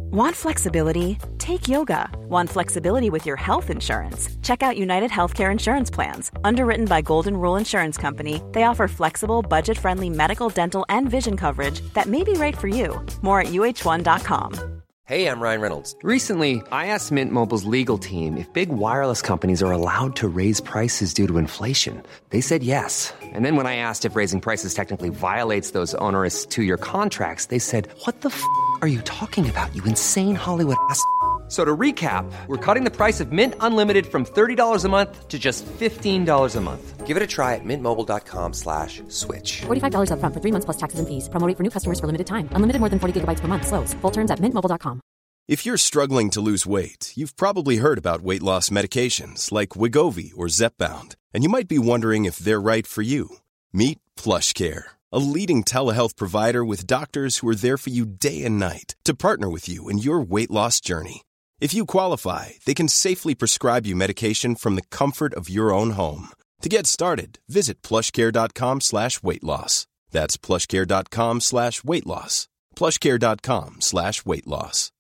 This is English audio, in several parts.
Want flexibility? Take yoga. Want flexibility with your health insurance? Check out United Healthcare Insurance Plans. Underwritten by Golden Rule Insurance Company, they offer flexible, budget-friendly medical, dental, and vision coverage that may be right for you. More at uh1.com. Hey, I'm Ryan Reynolds. Recently, I asked Mint Mobile's legal team if big wireless companies are allowed to raise prices due to inflation. They said yes. And then when I asked if raising prices technically violates those onerous two-year contracts, they said, "What the f*** are you talking about, you insane Hollywood ass?" So to recap, we're cutting the price of Mint Unlimited from $30 a month to just $15 a month. Give it a try at mintmobile.com/switch. $45 up front for 3 months plus taxes and fees. Promo rate for new customers for limited time. Unlimited more than 40 gigabytes per month. Slows full terms at mintmobile.com. If you're struggling to lose weight, you've probably heard about weight loss medications like Wegovy or Zepbound, and you might be wondering if they're right for you. Meet PlushCare, a leading telehealth provider with doctors who are there for you day and night to partner with you in your weight loss journey. If you qualify, they can safely prescribe you medication from the comfort of your own home. To get started, visit plushcare.com/weightloss. That's plushcare.com/weightloss. plushcare.com/weightloss.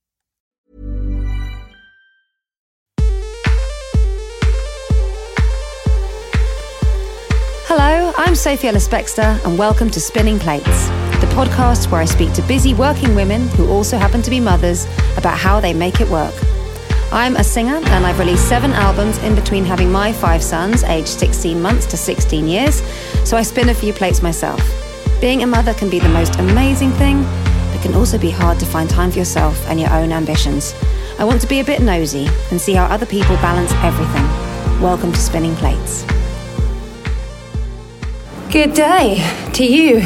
Hello, I'm Sophie Ellis-Bextor and welcome to Spinning Plates, the podcast where I speak to busy working women who also happen to be mothers about how they make it work. I'm a singer and I've released 7 albums in between having my 5 sons, aged 16 months to 16 years, so I spin a few plates myself. Being a mother can be the most amazing thing, but can also be hard to find time for yourself and your own ambitions. I want to be a bit nosy and see how other people balance everything. Welcome to Spinning Plates. Good day to you,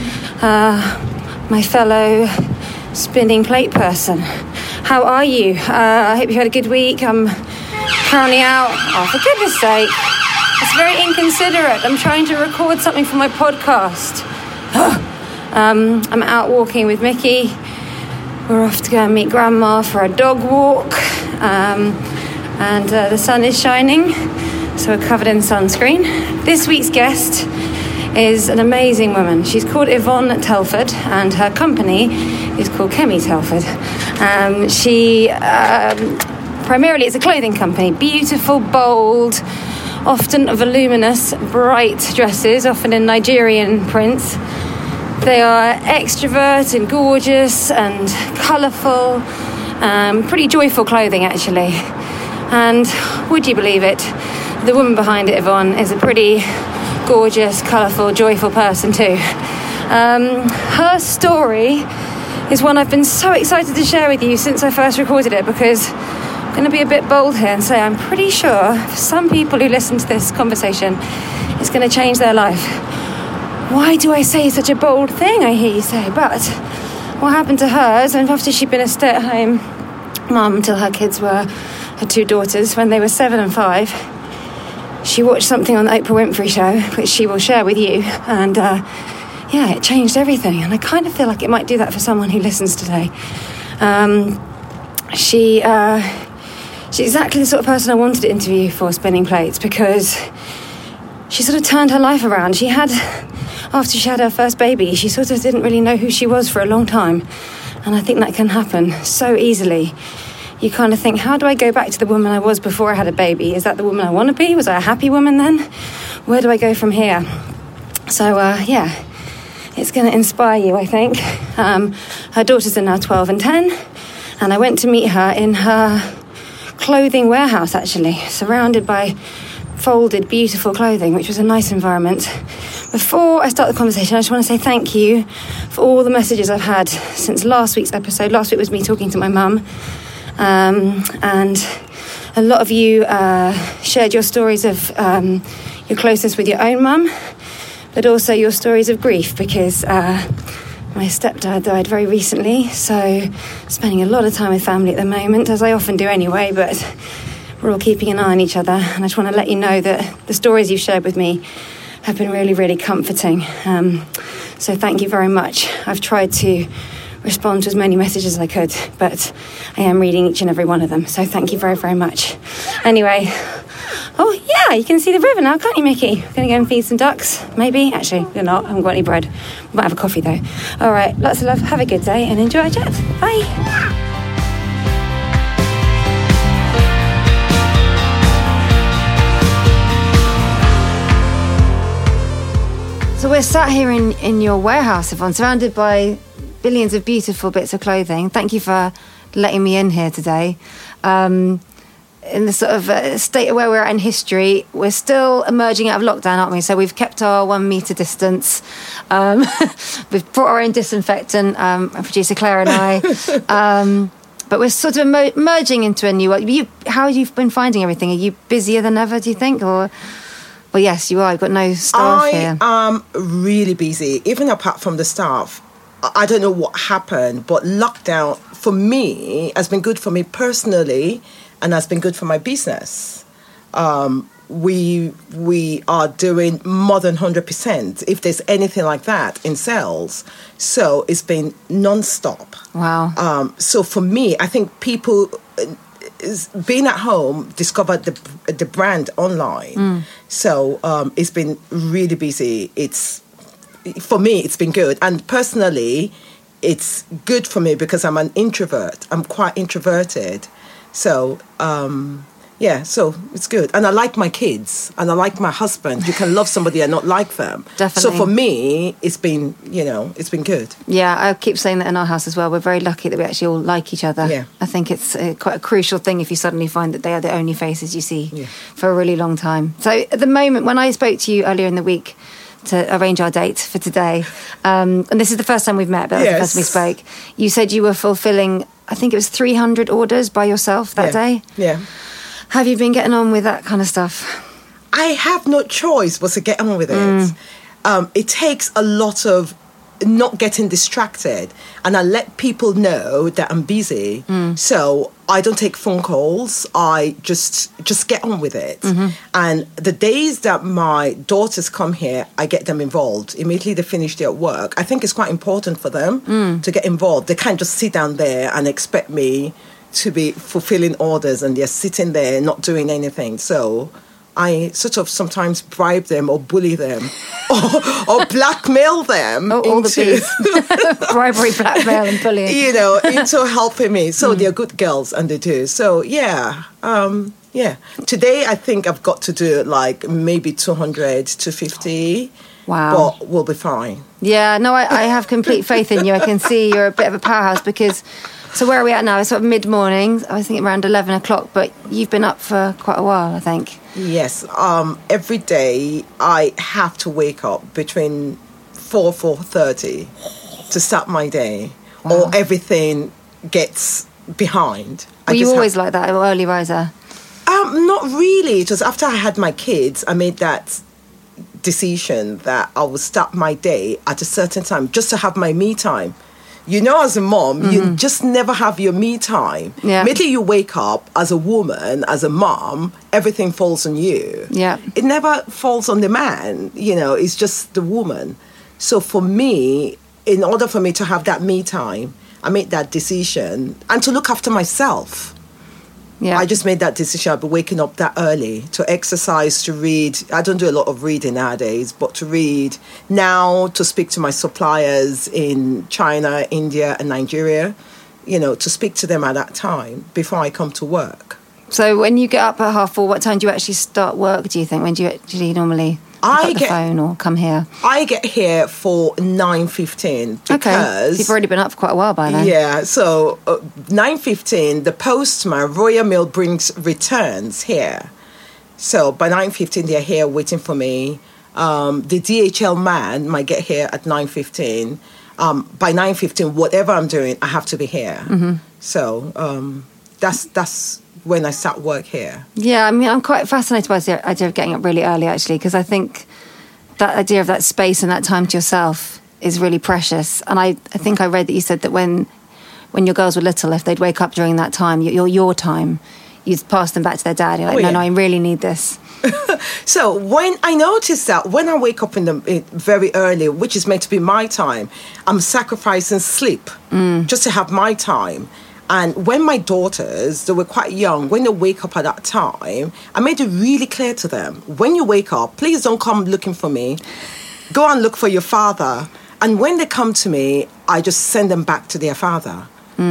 my fellow spinning plate person. How are you? I hope you had a good week. I'm currently out. Oh, for goodness sake. It's very inconsiderate. I'm trying to record something for my podcast. I'm out walking with Mickey. We're off to go and meet Grandma for a dog walk. And the sun is shining, so we're covered in sunscreen. This week's guest is an amazing woman. She's called Yvonne Telford, and her company is called Kemi Telford. She primarily it's a clothing company. Beautiful, bold, often voluminous, bright dresses, often in Nigerian prints. They are extrovert and gorgeous and colourful, pretty joyful clothing actually. And would you believe it, the woman behind it, Yvonne, is a pretty gorgeous, colourful, joyful person too. Her story is one I've been so excited to share with you since I first recorded it, because I'm going to be a bit bold here and say I'm pretty sure for some people who listen to this conversation it's going to change their life. Why do I say such a bold thing, I hear you say? But what happened to her is, after she'd been a stay-at-home mum until her 2 daughters, when they were 7 and 5, she watched something on the Oprah Winfrey Show, which she will share with you, and it changed everything. And I kind of feel like it might do that for someone who listens today. She's exactly the sort of person I wanted to interview for Spinning Plates, because she sort of turned her life around. After she had her first baby, she sort of didn't really know who she was for a long time, and I think that can happen so easily. You kind of think, how do I go back to the woman I was before I had a baby? Is that the woman I want to be? Was I a happy woman then? Where do I go from here? So, it's going to inspire you, I think. Her daughters are now 12 and 10, and I went to meet her in her clothing warehouse, actually, surrounded by folded, beautiful clothing, which was a nice environment. Before I start the conversation, I just want to say thank you for all the messages I've had since last week's episode. Last week was me talking to my mum. And a lot of you shared your stories of your closeness with your own mum, but also your stories of grief, because my stepdad died very recently, so spending a lot of time with family at the moment, as I often do anyway, but we're all keeping an eye on each other. And I just want to let you know that the stories you've shared with me have been really, really comforting. So thank you very much. I've tried to respond to as many messages as I could, but I am reading each and every one of them, so thank you very, very much. Anyway, oh yeah, you can see the river now, can't you, Mickey? I'm going to go and feed some ducks, maybe. Actually, you're not, I haven't got any bread. We might have a coffee though. All right, lots of love, have a good day and enjoy our chat. Bye. we're sat here in your warehouse, Yvonne, surrounded by billions of beautiful bits of clothing. Thank you for letting me in here today. In the sort of state of where we're at in history, we're still emerging out of lockdown, aren't we? So we've kept our 1 metre distance. We've brought our own disinfectant, producer Claire and I. But we're sort of merging into a new world. How have you been finding everything? Are you busier than ever, do you think? Or, well, yes, you are. You've got no staff here. I am really busy, even apart from the staff. I don't know what happened, but lockdown, for me, has been good for me personally, and has been good for my business. We are doing more than 100%, if there's anything like that, in sales. So it's been non-stop. Wow. So for me, I think people being at home discovered the brand online. So it's been really busy. For me, it's been good. And personally, it's good for me because I'm an introvert. I'm quite introverted. So, so it's good. And I like my kids and I like my husband. You can love somebody and not like them. Definitely. So for me, it's been good. Yeah, I keep saying that in our house as well. We're very lucky that we actually all like each other. Yeah. I think it's quite a crucial thing if you suddenly find that they are the only faces you see for a really long time. So at the moment, when I spoke to you earlier in the week to arrange our date for today, and this is the first time we've met, but that's the first time we spoke, you said you were fulfilling, I think it was 300 orders by yourself that day. Yeah. Have you been getting on with that kind of stuff? I have no choice but to get on with it. It takes a lot of not getting distracted, and I let people know that I'm busy. So I don't take phone calls. I just get on with it. And the days that my daughters come here, I get them involved. Immediately they finish their work. I think it's quite important for them to get involved. They can't just sit down there and expect me to be fulfilling orders and they're sitting there not doing anything. So I sort of sometimes bribe them or bully them or blackmail them. All the B's. Bribery, blackmail and bullying. Into helping me. So they're good girls and they do. So, Today I think I've got to do like maybe 200, 250. Wow. But we'll be fine. Yeah, no, I have complete faith in you. I can see you're a bit of a powerhouse because... So where are we at now? It's sort of mid-morning. I think around 11 o'clock, but you've been up for quite a while, I think. Yes. Every day I have to wake up between 4:30 to start my day, or everything gets behind. Were you always like that, an early riser? Not really. It was after I had my kids, I made that decision that I would start my day at a certain time just to have my me time. As a mom, you just never have your me time. Yeah. Immediately you wake up as a woman, as a mom, everything falls on you. Yeah. It never falls on the man, it's just the woman. So for me, in order for me to have that me time, I made that decision and to look after myself. Yeah. I just made that decision. I'll be waking up that early to exercise, to read. I don't do a lot of reading nowadays, but to read now, to speak to my suppliers in China, India, and Nigeria, to speak to them at that time before I come to work. So when you get up at 4:30, what time do you actually start work, do you think? When do you actually normally pick up the phone or come here? I get here for 9:15 because... Okay, so you've already been up for quite a while by then. Yeah, so 9:15, the postman, Royal Mail brings returns here. So by 9:15, they're here waiting for me. The DHL man might get here at 9:15. By 9:15, whatever I'm doing, I have to be here. So that's when I start work here. Yeah, I mean, I'm quite fascinated by the idea of getting up really early, actually, because I think that idea of that space and that time to yourself is really precious. And I think I read that you said that when your girls were little, if they'd wake up during that time, your time, you'd pass them back to their dad. You're like, no, I really need this. So when I noticed that when I wake up very early, which is meant to be my time, I'm sacrificing sleep just to have my time. And when my daughters, they were quite young, when they wake up at that time, I made it really clear to them, when you wake up, please don't come looking for me. Go and look for your father. And when they come to me, I just send them back to their father.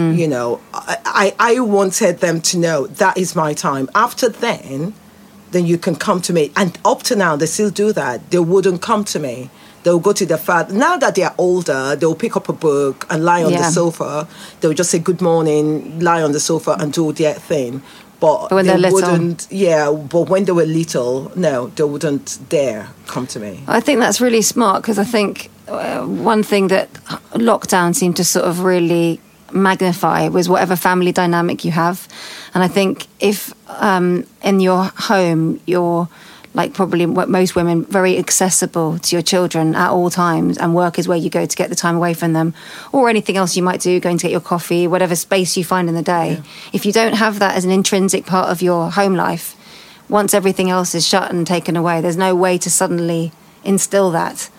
I wanted them to know that is my time. After then you can come to me. And up to now, they still do that. They wouldn't come to me. They'll go to their father. Now that they're older, they'll pick up a book and lie on the sofa. They'll just say good morning, lie on the sofa and do their thing. But when they they're little. wouldn't, but when they were little, no, they wouldn't dare come to me. I think that's really smart, because I think one thing that lockdown seemed to sort of really magnify was whatever family dynamic you have. And I think if in your home you're, like probably most women, very accessible to your children at all times, and work is where you go to get the time away from them, or anything else you might do, going to get your coffee, whatever space you find in the day. Yeah. If you don't have that as an intrinsic part of your home life, once everything else is shut and taken away, there's no way to suddenly instill that.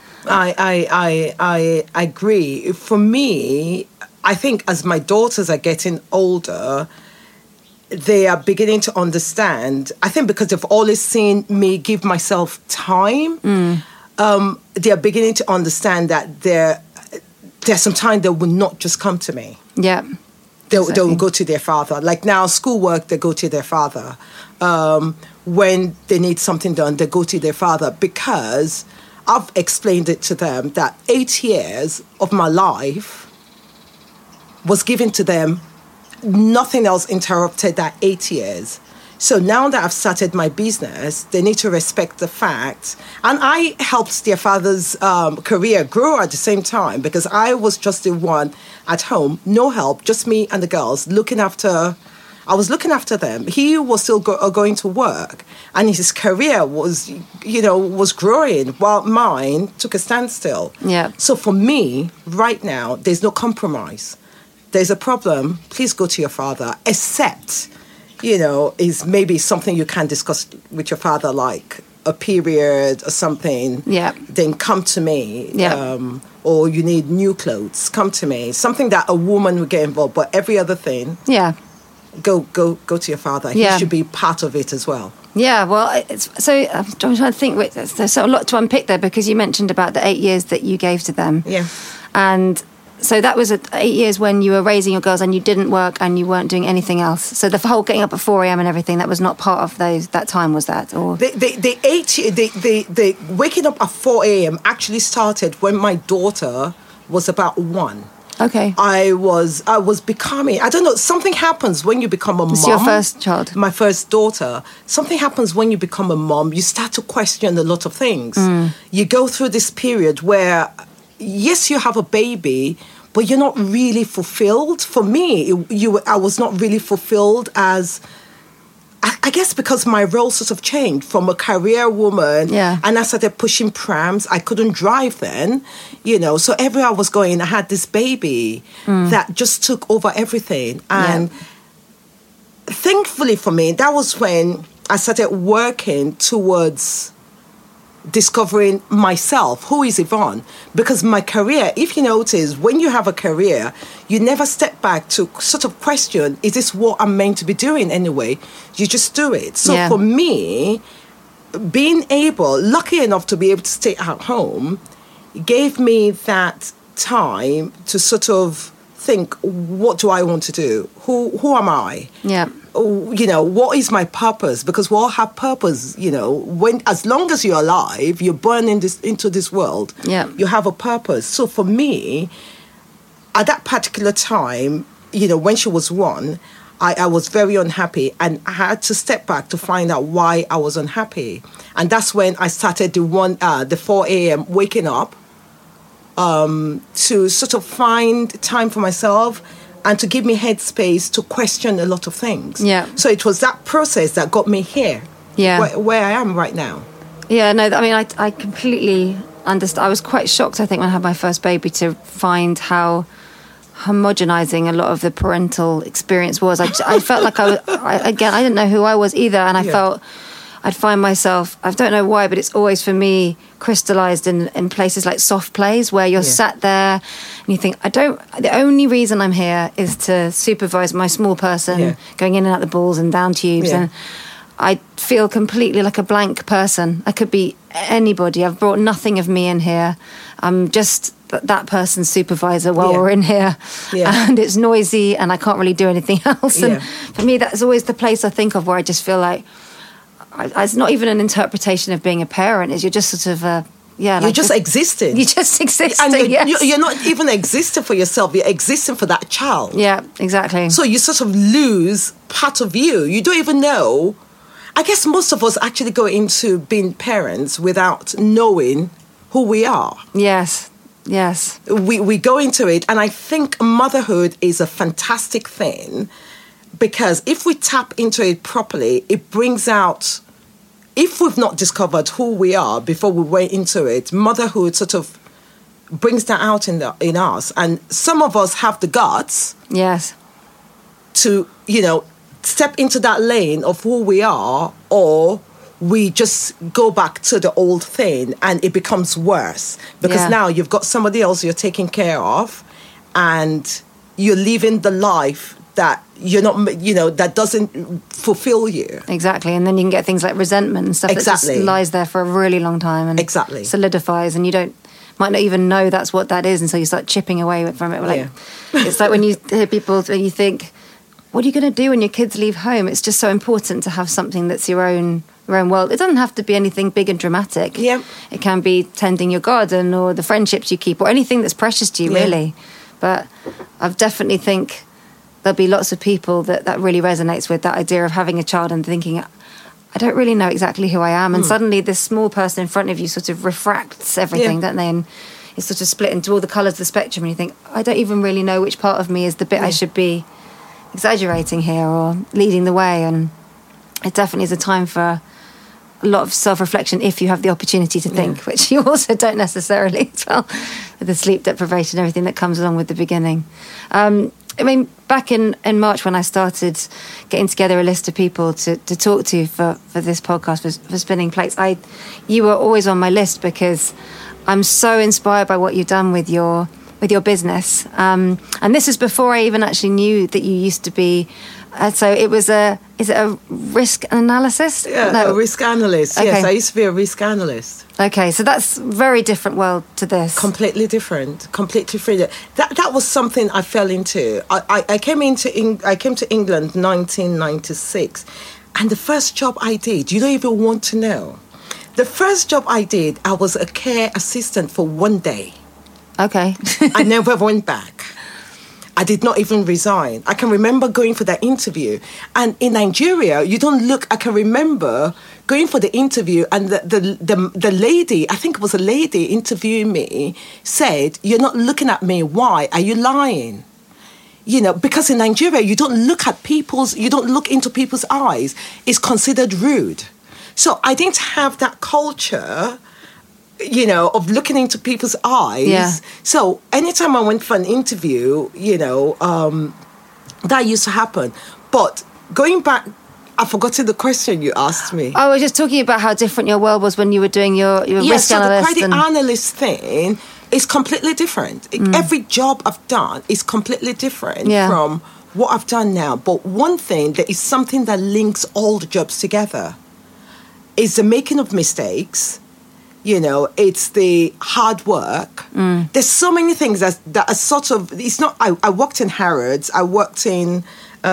I agree. For me, I think as my daughters are getting older, they are beginning to understand. I think because they've always seen me give myself time, they are beginning to understand that there's some time they will not just come to me. Yeah. They'll go to their father. Like now, schoolwork, they go to their father. When they need something done, they go to their father, because I've explained it to them that 8 years of my life was given to them. Nothing else interrupted that 8 years. So now that I've started my business, they need to respect the fact. And I helped their father's career grow at the same time, because I was just the one at home, no help, just me and the girls I was looking after them. He was still going to work, and his career was growing, while mine took a standstill. Yeah. So for me, right now, there's no compromise. There's a problem, please go to your father, except, is maybe something you can discuss with your father, like a period or something. Yeah. Then come to me. Yeah. Or you need new clothes, come to me. Something that a woman would get involved, but every other thing. Yeah. Go to your father. Yeah. He should be part of it as well. Yeah, well, I'm trying to think. There's a lot to unpick there, because you mentioned about the 8 years that you gave to them. Yeah. And so that was 8 years when you were raising your girls and you didn't work and you weren't doing anything else. So the whole getting up at 4 a.m. and everything, that was not part of that time, was that? Or the waking up at 4 a.m. actually started when my daughter was about 1. Okay. I was becoming, I don't know, something happens when you become a mom. It's your first child? My first daughter. Something happens when you become a mom. You start to question a lot of things. You go through this period where, yes, you have a baby, but you're not really fulfilled. For me, I was not really fulfilled as, I guess because my role sort of changed from a career woman, and I started pushing prams. I couldn't drive then, so everywhere I was going, I had this baby that just took over everything. And thankfully for me, that was when I started working towards discovering myself. Who is Yvonne? Because my career, if you notice, when you have a career, you never step back to sort of question, is this what I'm meant to be doing anyway? You just do it. So for me, being lucky enough to be able to stay at home, gave me that time to sort of think, what do I want to do? Who am I? Yeah. What is my purpose? Because we all have purpose, as long as you're alive, you're born into this world, you have a purpose. So for me, at that particular time, when she was 1, I was very unhappy, and I had to step back to find out why I was unhappy. And that's when I started the 4 a.m. waking up to sort of find time for myself and to give me headspace to question a lot of things. Yeah. So it was that process that got me here, where I am right now. Yeah, no, I mean, I completely understand. I was quite shocked, I think, when I had my first baby, to find how homogenizing a lot of the parental experience was. I felt like I didn't know who I was either, and I felt I'd find myself, I don't know why, but it's always for me crystallized in places like soft plays where you're sat there and you think, the only reason I'm here is to supervise my small person going in and out the balls and down tubes. And I feel completely like a blank person. I could be anybody. I've brought nothing of me in here. I'm just that person's supervisor while we're in here. And it's noisy and I can't really do anything else. And for me, that's always the place I think of where I just feel like, it's not even an interpretation of being a parent, is you're just sort of yeah. You're just existing. You're just existing, and yes. you're not even existing for yourself. You're existing for that child. Yeah, exactly. So you sort of lose part of you. You don't even know. I guess most of us actually go into being parents without knowing who we are. Yes. We go into it, and I think motherhood is a fantastic thing, because if we tap into it properly, it brings out, if we've not discovered who we are before we went into it, motherhood sort of brings that out in us. And some of us have the guts, yes, to, step into that lane of who we are, or we just go back to the old thing and it becomes worse, because now you've got somebody else you're taking care of, and you're living the life that you're not, that doesn't fulfill you. Exactly. And then you can get things like resentment and stuff that just lies there for a really long time and solidifies, and you might not even know that's what that is until you start chipping away from it. It's like when you hear people, when you think, what are you going to do when your kids leave home? It's just so important to have something that's your own world. It doesn't have to be anything big and dramatic. Yeah. It can be tending your garden or the friendships you keep or anything that's precious to you, really. But I definitely think there'll be lots of people that really resonates with that idea of having a child and thinking, I don't really know exactly who I am. And suddenly this small person in front of you sort of refracts everything, don't they? And it's sort of split into all the colours of the spectrum, and you think, I don't even really know which part of me is the bit I should be exaggerating here or leading the way. And it definitely is a time for a lot of self-reflection if you have the opportunity to think, which you also don't necessarily as well, with the sleep deprivation and everything that comes along with the beginning. Back in March when I started getting together a list of people to talk to for this podcast, for Spinning Plates, you were always on my list because I'm so inspired by what you've done with your business. And this is before I even actually knew that you used to be. So it was is it a risk analysis? Yeah, no. A risk analyst. Okay. Yes, I used to be a risk analyst. Okay, so that's a very different world to this. Completely different. That was something I fell into. I came to England 1996, and the first job I did, you don't even want to know. The first job I did, I was a care assistant for one day. Okay. I never went back. I did not even resign. I can remember going for that interview. And in Nigeria, you don't look... I can remember going for the interview, and the lady, I think it was a lady interviewing me, said, "You're not looking at me. Why? Are you lying?" Because in Nigeria, you don't look into people's eyes. It's considered rude. So I didn't have that culture, of looking into people's eyes. Yeah. So anytime I went for an interview, that used to happen. But going back, I've forgotten the question you asked me. I was just talking about how different your world was when you were doing your risk analyst. So the credit analyst thing is completely different. Every job I've done is completely different from what I've done now. But one thing, there is something that links all the jobs together, is the making of mistakes. It's the hard work. There's so many things that are sort of... It's not... I worked in Harrods. I worked in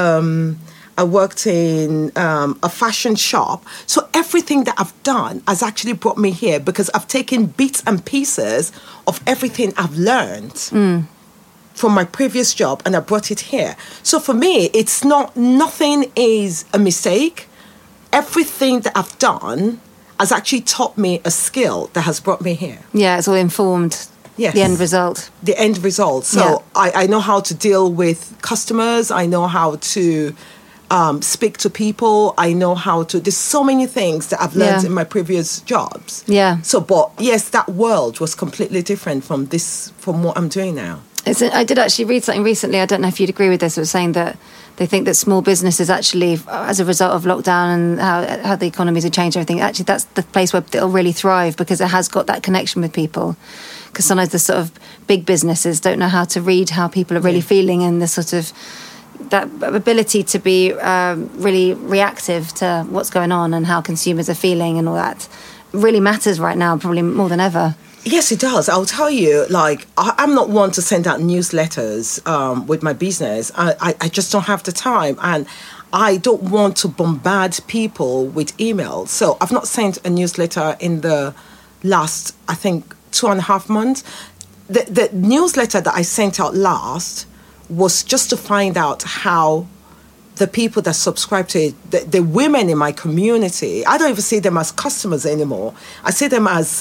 a fashion shop. So everything that I've done has actually brought me here, because I've taken bits and pieces of everything I've learned from my previous job, and I brought it here. So for me, it's nothing is a mistake. Everything that I've done has actually taught me a skill that has brought me here. Yeah, it's all informed. Yes. The end result. The end result. So I know how to deal with customers. I know how to speak to people. I know how to... There's so many things that I've learned in my previous jobs. Yeah. So, but yes, that world was completely different from what I'm doing now. I did actually read something recently. I don't know if you'd agree with this. It was saying that they think that small businesses actually, as a result of lockdown and how the economies have changed everything, actually that's the place where it'll really thrive, because it has got that connection with people. Because sometimes the sort of big businesses don't know how to read how people are really feeling, and the sort of that ability to be really reactive to what's going on and how consumers are feeling and all that really matters right now, probably more than ever. Yes, it does. I'll tell you, I'm not one to send out newsletters with my business. I just don't have the time, and I don't want to bombard people with emails. So I've not sent a newsletter in the last, I think, 2.5 months. The newsletter that I sent out last was just to find out how the people that subscribe to it, the women in my community, I don't even see them as customers anymore. I see them as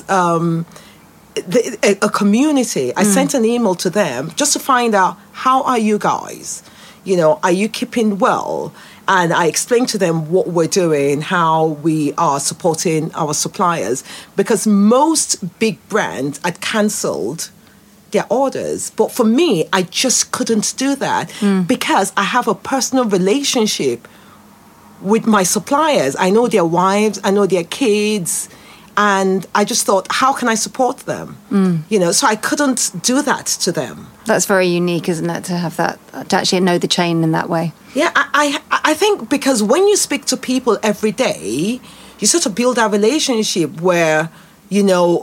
a community. I sent an email to them just to find out, how are you guys? You know, are you keeping well? And I explained to them what we're doing, how we are supporting our suppliers, because most big brands had cancelled their orders. But for me, I just couldn't do that because I have a personal relationship with my suppliers. I know their wives, I know their kids, and I just thought, how can I support them? You know, so I couldn't do that to them. That's very unique, isn't it, to have that, to actually know the chain in that way? Yeah, I think because when you speak to people every day, you sort of build a relationship where, you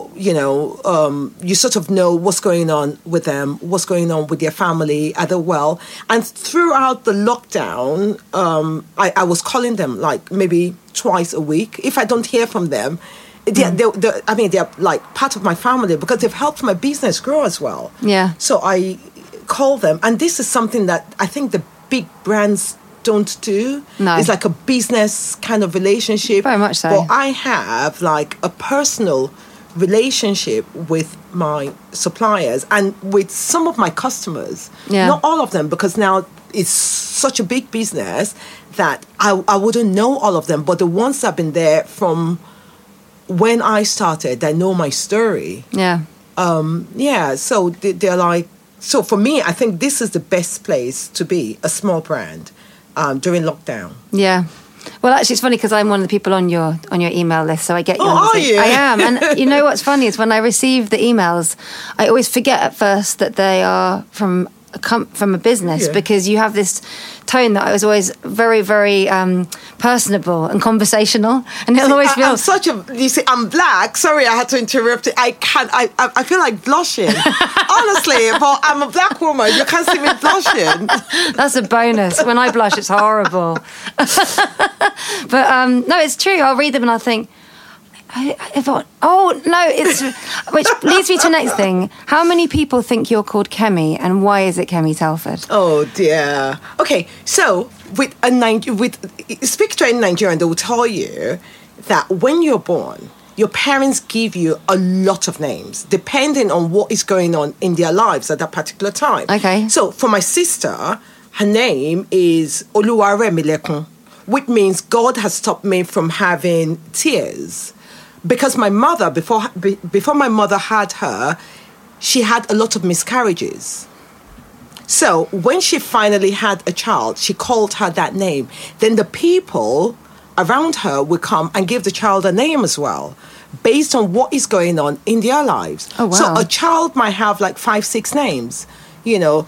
sort of know what's going on with them, what's going on with their family, are they well? And throughout the lockdown, I was calling them like maybe twice a week. If I don't hear from them, they're like part of my family because they've helped my business grow as well. Yeah. So I call them, and this is something that I think the big brands don't do. No. It's like a business kind of relationship. Very much so. But I have like a personal relationship with my suppliers and with some of my customers. Yeah. Not all of them, because now it's such a big business that I wouldn't know all of them. But the ones that have been there from when I started, they know my story. Yeah. So they're like, so for me, I think this is the best place to be, a small brand, during lockdown. Yeah. Well, actually, it's funny because I'm one of the people on your email list, so I get you. Are you? I am, and you know what's funny is when I receive the emails, I always forget at first that they are from a business, because you have this tone that I was always very, very personable and conversational, and it'll always feel. I'm black. Sorry, I had to interrupt it. I feel like blushing, honestly. But I'm a black woman. You can't see me blushing. That's a bonus. When I blush, it's horrible. But no, it's true. I'll read them and I'll think, which leads me to the next thing. How many people think you're called Kemi, and why is it Kemi Telford? Oh dear. Okay, so speak to any Nigerian, they will tell you that when you're born, your parents give you a lot of names depending on what is going on in their lives at that particular time. Okay. So for my sister, her name is Oluwaremilekun, which means God has stopped me from having tears. Because my mother, before my mother had her, she had a lot of miscarriages. So when she finally had a child, she called her that name. Then the people around her would come and give the child a name as well, based on what is going on in their lives. Oh, wow. So a child might have like 5-6 names. You know,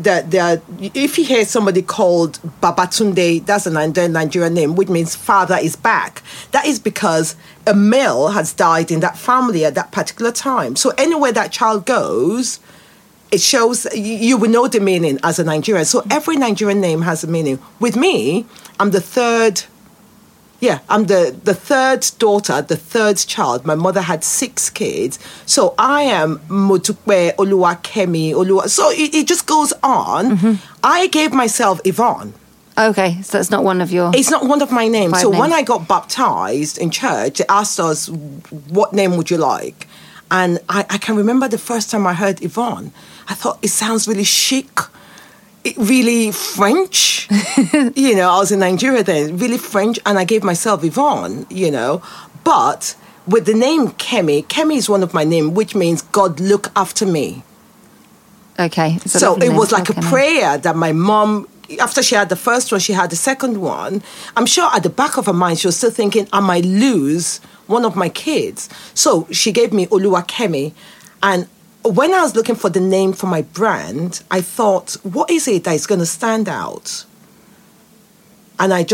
if you hear somebody called Babatunde, that's a Nigerian name, which means father is back. That is because a male has died in that family at that particular time. So anywhere that child goes, it shows, you will know the meaning as a Nigerian. So every Nigerian name has a meaning. With me, I'm the third. Yeah, I'm the third daughter, the third child. My mother had 6 kids. So I am Motukwe, Oluwakemi, Oluwa. So it just goes on. Mm-hmm. I gave myself Yvonne. Okay, so that's not one of your... It's not one of my names. So names. When I got baptized in church, they asked us, what name would you like? And I can remember the first time I heard Yvonne. I thought, it sounds really chic. Really French, I was in Nigeria then, really French, and I gave myself Yvonne, but with the name Kemi is one of my names, which means God look after me. Okay. So it was like a prayer that my mom, after she had the first one, she had the second one. I'm sure at the back of her mind, she was still thinking, I might lose one of my kids. So she gave me Oluwakemi, and when I was looking for the name for my brand, I thought, what is it that is going to stand out? And I just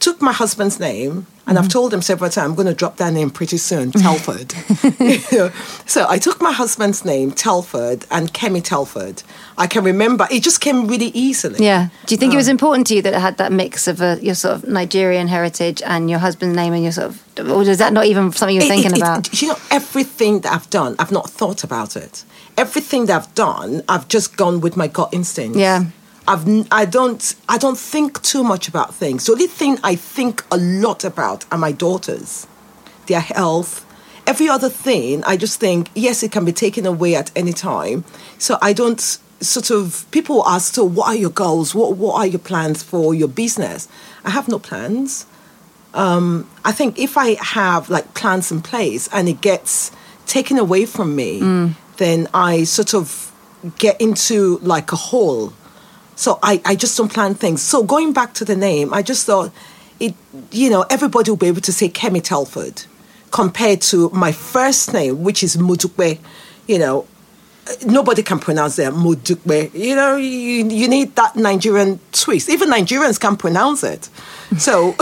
took my husband's name, and I've told him several times, I'm going to drop that name pretty soon, Telford. So I took my husband's name, Telford, and Kemi Telford. I can remember, it just came really easily. Yeah. Do you think it was important to you that it had that mix of your sort of Nigerian heritage and your husband's name and your sort of, or is that not even something you're thinking about? Everything that I've done, I've not thought about it. Everything that I've done, I've just gone with my gut instinct. Yeah. I don't think too much about things. The only thing I think a lot about are my daughters, their health. Every other thing, I just think, yes, it can be taken away at any time. So I don't people ask, so what are your goals? What are your plans for your business? I have no plans. I think if I have like plans in place and it gets taken away from me, then I sort of get into like a hole. So I just don't plan things. So going back to the name, I just thought, everybody will be able to say Kemi Telford compared to my first name, which is Modukwe. Nobody can pronounce that, Modukwe. You need that Nigerian twist. Even Nigerians can't pronounce it. So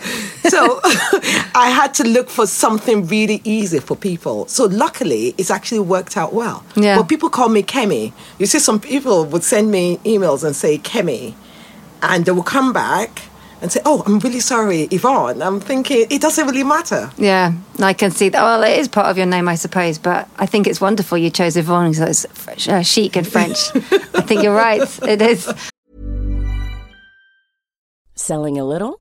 I had to look for something really easy for people. So luckily, it's actually worked out well. Yeah. But people call me Kemi. You see, some people would send me emails and say Kemi, and they will come back and say, "Oh, I'm really sorry, Yvonne." I'm thinking, it doesn't really matter. Yeah, I can see that. Well, it is part of your name, I suppose, but I think it's wonderful you chose Yvonne because it's chic and French. I think you're right. It is. Selling a little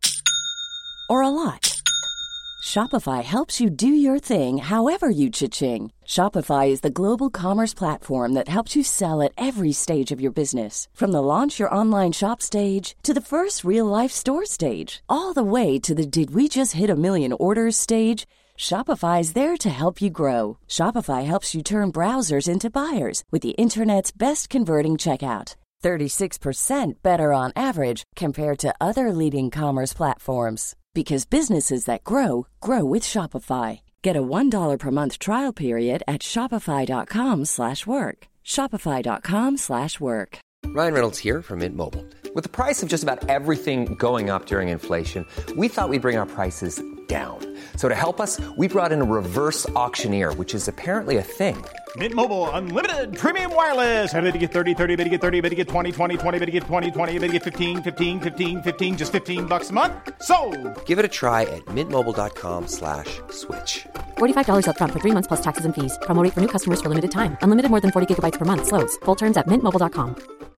or a lot? Shopify helps you do your thing however you cha-ching. Shopify is the global commerce platform that helps you sell at every stage of your business. From the launch your online shop stage to the first real-life store stage, all the way to the did we just hit a million orders stage. Shopify is there to help you grow. Shopify helps you turn browsers into buyers with the internet's best converting checkout. 36% better on average compared to other leading commerce platforms. Because businesses that grow, grow with Shopify. Get a $1 per month trial period at shopify.com/work. Shopify.com/work. Ryan Reynolds here from Mint Mobile. With the price of just about everything going up during inflation, we thought we'd bring our prices down. So to help us, we brought in a reverse auctioneer, which is apparently a thing. Mint Mobile Unlimited Premium Wireless. How to get 30, 30, bit to get 30, bit to get 20, 20, 20, bit to get 20, 20, bit to get 15, 15, 15, 15, just $15 a month? Sold! Give it a try at mintmobile.com/switch. $45 up front for 3 months plus taxes and fees. Promo rate for new customers for limited time. Unlimited more than 40 gigabytes per month. Slows full terms at mintmobile.com.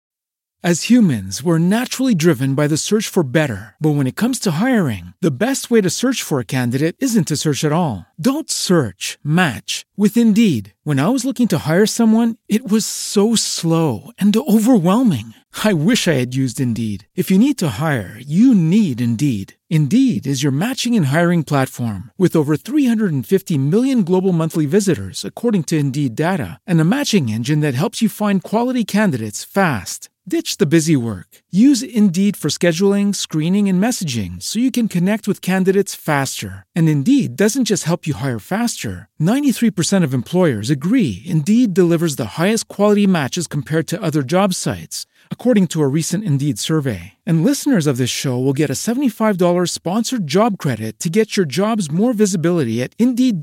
As humans, we're naturally driven by the search for better. But when it comes to hiring, the best way to search for a candidate isn't to search at all. Don't search, match with Indeed. When I was looking to hire someone, it was so slow and overwhelming. I wish I had used Indeed. If you need to hire, you need Indeed. Indeed is your matching and hiring platform with over 350 million global monthly visitors, according to Indeed data, and a matching engine that helps you find quality candidates fast. Ditch the busy work. Use Indeed for scheduling, screening, and messaging so you can connect with candidates faster. And Indeed doesn't just help you hire faster. 93% of employers agree Indeed delivers the highest quality matches compared to other job sites, according to a recent Indeed survey. And listeners of this show will get a $75 sponsored job credit to get your jobs more visibility at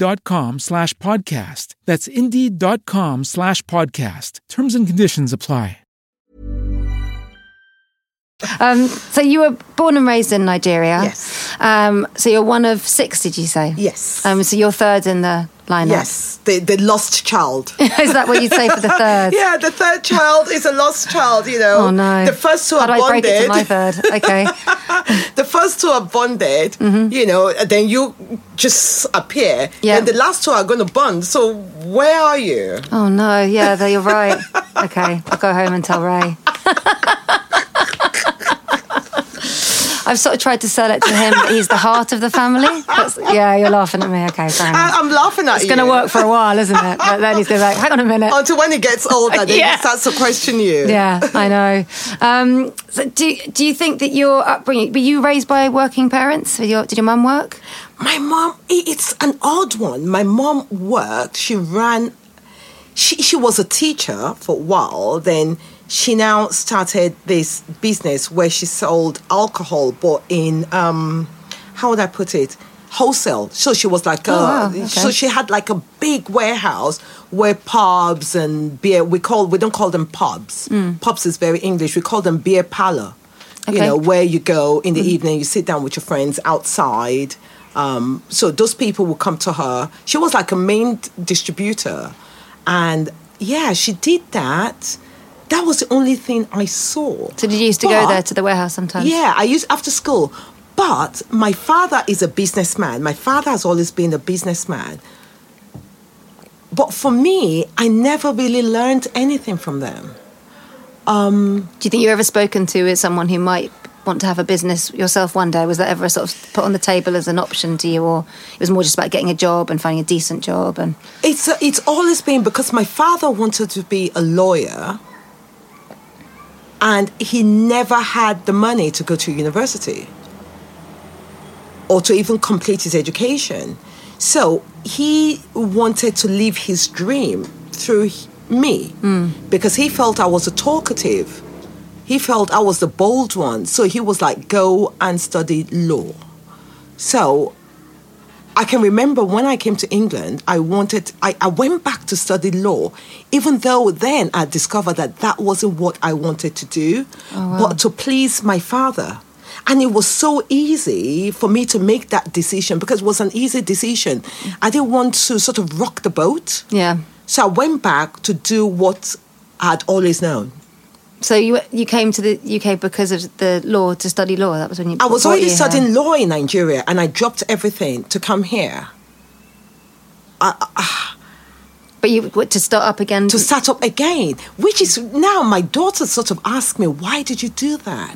Indeed.com/podcast. That's Indeed.com/podcast. Terms and conditions apply. So you were born and raised in Nigeria. Yes. So you're one of 6, did you say? Yes. So you're third in the lineup. Yes, the lost child. Is that what you'd say for the third? Yeah, the third child is a lost child, Oh, no. The first two How are do I bonded. break it to my third? Okay. The first two are bonded, then you just appear. Yeah. And the last two are going to bond. So where are you? Oh, no. Yeah, you're right. Okay, I'll go home and tell Ray. I've sort of tried to sell it to him that he's the heart of the family. Yeah, you're laughing at me. Okay, fair enough. I'm laughing at you. It's going to work for a while, isn't it? But then he's going to be like, hang on a minute. Until when he gets older, then he starts to question you. Yeah, I know. So do you think that your upbringing, were you raised by working parents? Did your mum work? My mom, it's an odd one. My mom worked. She ran. She was a teacher for a while. Then she now started this business where she sold alcohol, but in how would I put it? Wholesale. So she was like, okay. So she had like a big warehouse where pubs and beer, we don't call them pubs. Pubs is very English. We call them beer parlor. Okay. You know, where you go in the evening, you sit down with your friends outside. So those people would come to her. She was like a main distributor. And yeah, she did that. That was the only thing I saw. So did you used to go there to the warehouse sometimes? Yeah, I used after school. But my father is a businessman. My father has always been a businessman. But for me, I never really learned anything from them. Do you think you were ever spoken to as someone who might want to have a business yourself one day? Was that ever sort of put on the table as an option to you, or it was more just about getting a job and finding a decent job? And it's always been because my father wanted to be a lawyer, and he never had the money to go to university or to even complete his education. So he wanted to live his dream through me because he felt I was a talkative. He felt I was the bold one. So he was like, go and study law. So I can remember when I came to England, I went back to study law, even though then I discovered that wasn't what I wanted to do, but to please my father. And it was so easy for me to make that decision because it was an easy decision. I didn't want to sort of rock the boat. yeah. So I went back to do what I'd always known. So you came to the UK because of the law, to study law? That was when you... I was already studying law in Nigeria, and I dropped everything to come here. But you to start up again? To start up again, which is now my daughter sort of asked me, why did you do that?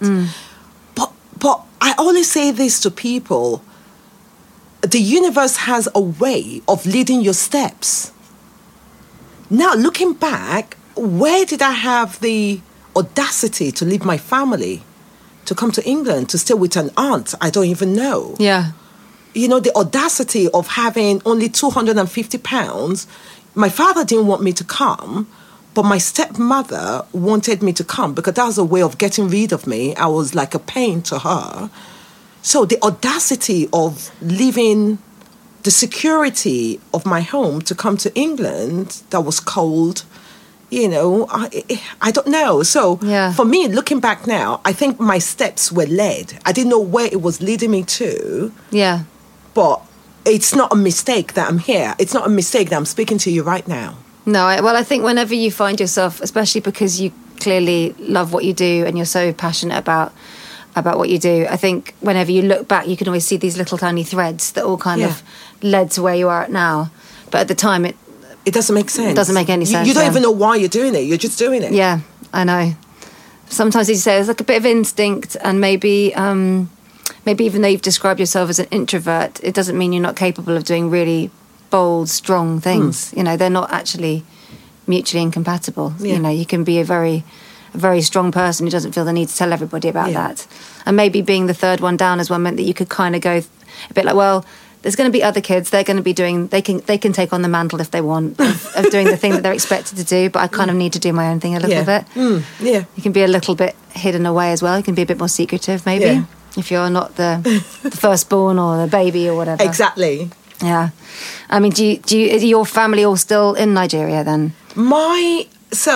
But I always say this to people, the universe has a way of leading your steps. Now, looking back, where did I have the audacity to leave my family, to come to England, to stay with an aunt I don't even know? Yeah. You know, the audacity of having only £250. My father didn't want me to come, but my stepmother wanted me to come because that was a way of getting rid of me. I was like a pain to her. So the audacity of leaving the security of my home to come to England that was cold, you know, I don't know. So for me, looking back now, I think my steps were led. I didn't know where it was leading me to. Yeah. But it's not a mistake that I'm here. It's not a mistake that I'm speaking to you right now. No, I think whenever you find yourself, especially because you clearly love what you do and you're so passionate about what you do, I think whenever you look back, you can always see these little tiny threads that all kind of led to where you are at now. But at the time, it doesn't make sense. It doesn't make any sense. You don't even know why you're doing it. You're just doing it. Yeah, I know. Sometimes, as you say, there's like a bit of instinct, and maybe even though you've described yourself as an introvert, it doesn't mean you're not capable of doing really bold, strong things. You know, they're not actually mutually incompatible. You know, you can be a very strong person who doesn't feel the need to tell everybody about that. And maybe being the third one down as well meant that you could kind of go a bit like, well, there's going to be other kids. They're going to be doing. They can take on the mantle if they want of doing the thing that they're expected to do. But I kind of need to do my own thing a little bit. Yeah, you can be a little bit hidden away as well. You can be a bit more secretive, maybe, if you're not the firstborn or the baby or whatever. Exactly. Yeah. I mean, is your family all still in Nigeria then? I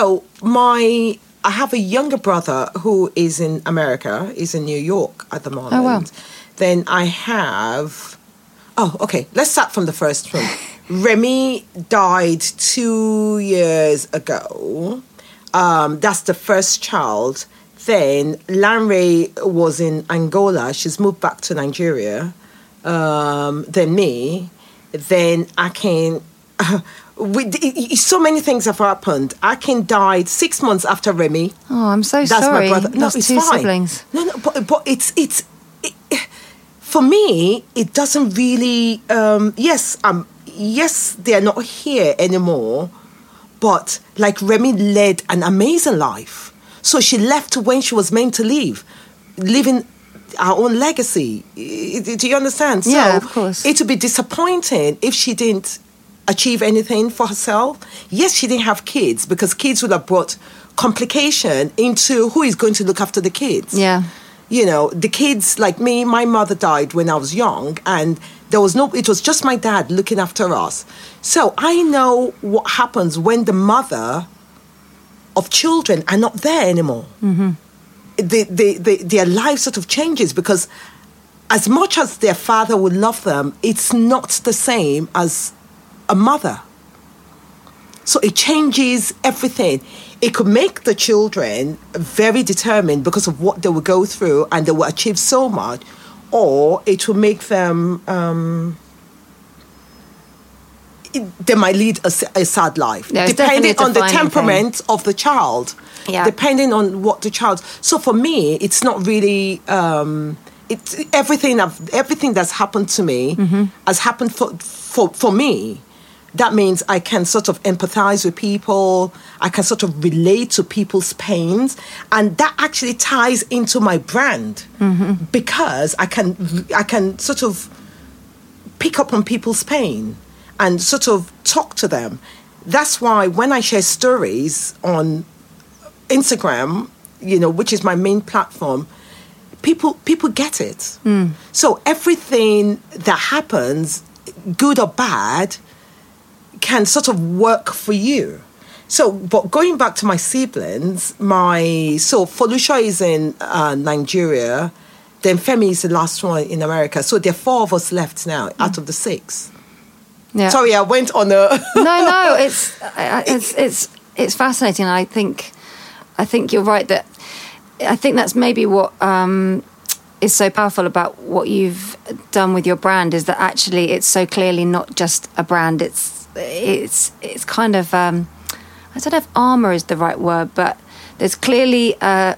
have a younger brother who is in America. He's in New York at the moment. Oh, wow. Then I have... Oh, okay. Let's start from the first one. Remy died 2 years ago. That's the first child. Then Lanre was in Angola. She's moved back to Nigeria. Then me. Then Akin... so many things have happened. Akin died 6 months after Remy. Oh, I'm so That's sorry. my brother. No, Lost it's two fine. siblings. No, but it's for me, it doesn't really... yes, they're not here anymore, but like Remy led an amazing life. So she left when she was meant to leave, leaving our own legacy. Do you understand? Yeah, of course. It would be disappointing if she didn't achieve anything for herself. Yes, she didn't have kids because kids would have brought complication into who is going to look after the kids. Yeah. You know, the kids, like me, my mother died when I was young, and it was just my dad looking after us. So I know what happens when the mother of children are not there anymore. Mm-hmm. Their life sort of changes, because as much as their father would love them, it's not the same as a mother. So it changes everything. It could make the children very determined because of what they will go through, and they will achieve so much, or it will make them, they might lead a sad life, depending on the temperament of the child, depending on what the child. So for me, it's not really, everything that's happened to me has happened for me. That means I can sort of empathize with people. I can sort of relate to people's pains. And that actually ties into my brand, because I can sort of pick up on people's pain and sort of talk to them. That's why when I share stories on Instagram, you know, which is my main platform, people get it. So everything that happens, good or bad, can sort of work for you. So, but going back to my siblings, Folusha is in Nigeria, then Femi is the last one in America. So there are 4 of us left now out of the 6. Yeah. Sorry, I went on a... No, it's fascinating. I think you're right that I think that's maybe what is so powerful about what you've done with your brand, is that actually it's so clearly not just a brand. It's kind of I don't know if armor is the right word, but there's clearly a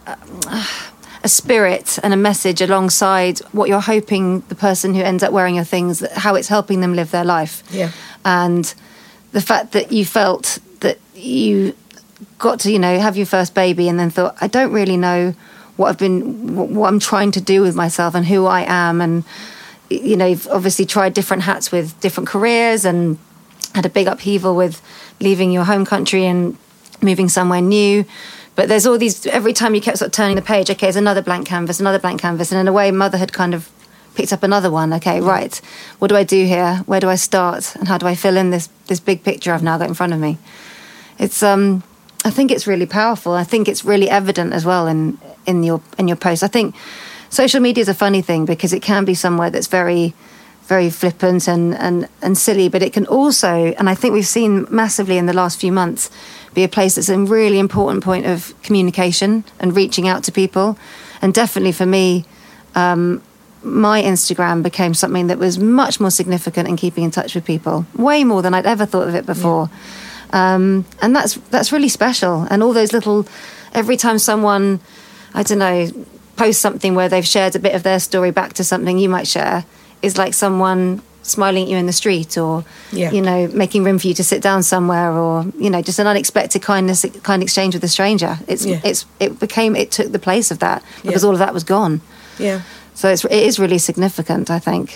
spirit and a message alongside what you're hoping the person who ends up wearing your things, how it's helping them live their life. Yeah. And the fact that you felt that you got to, you know, have your first baby and then thought, I don't really know what I'm trying to do with myself and who I am. And, you know, you've obviously tried different hats with different careers and had a big upheaval with leaving your home country and moving somewhere new. But there's all these, every time you kept sort of turning the page, okay, there's another blank canvas. And in a way, motherhood kind of picked up another one. Okay, right, what do I do here? Where do I start? And how do I fill in this big picture I've now got in front of me? It's, I think it's really powerful. I think it's really evident as well in your posts. I think social media is a funny thing because it can be somewhere that's very, very flippant and silly, but it can also, and I think we've seen massively in the last few months, be a place that's a really important point of communication and reaching out to people. And definitely for me, my Instagram became something that was much more significant in keeping in touch with people, way more than I'd ever thought of it before. And that's really special. And all those little, every time someone, I don't know, posts something where they've shared a bit of their story back to something you might share, is like someone smiling at you in the street, or you know, making room for you to sit down somewhere, or you know, just an unexpected kind exchange with a stranger. It took the place of that because all of that was gone. Yeah. So it is really significant, I think.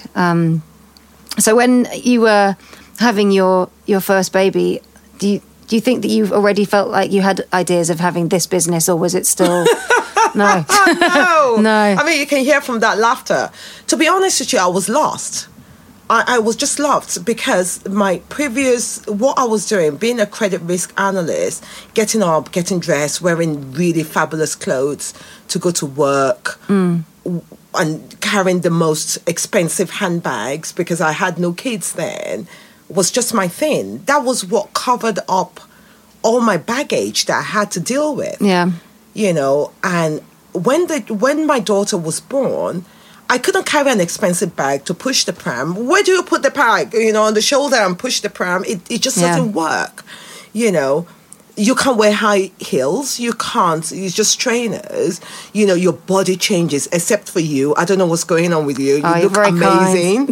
So when you were having your first baby, do you think that you already felt like you had ideas of having this business, or was it still... No. No. I mean, you can hear from that laughter. To be honest with you, I was lost. I was just lost because my previous, what I was doing, being a credit risk analyst, getting up, getting dressed, wearing really fabulous clothes to go to work, and carrying the most expensive handbags because I had no kids then, was just my thing. That was what covered up all my baggage that I had to deal with. Yeah. You know, and when my daughter was born, I couldn't carry an expensive bag to push the pram. Where do you put the bag? You know, on the shoulder and push the pram? It just doesn't work. You know, you can't wear high heels. You can't. It's just trainers. You know, your body changes, except for you. I don't know what's going on with you. You look very amazing.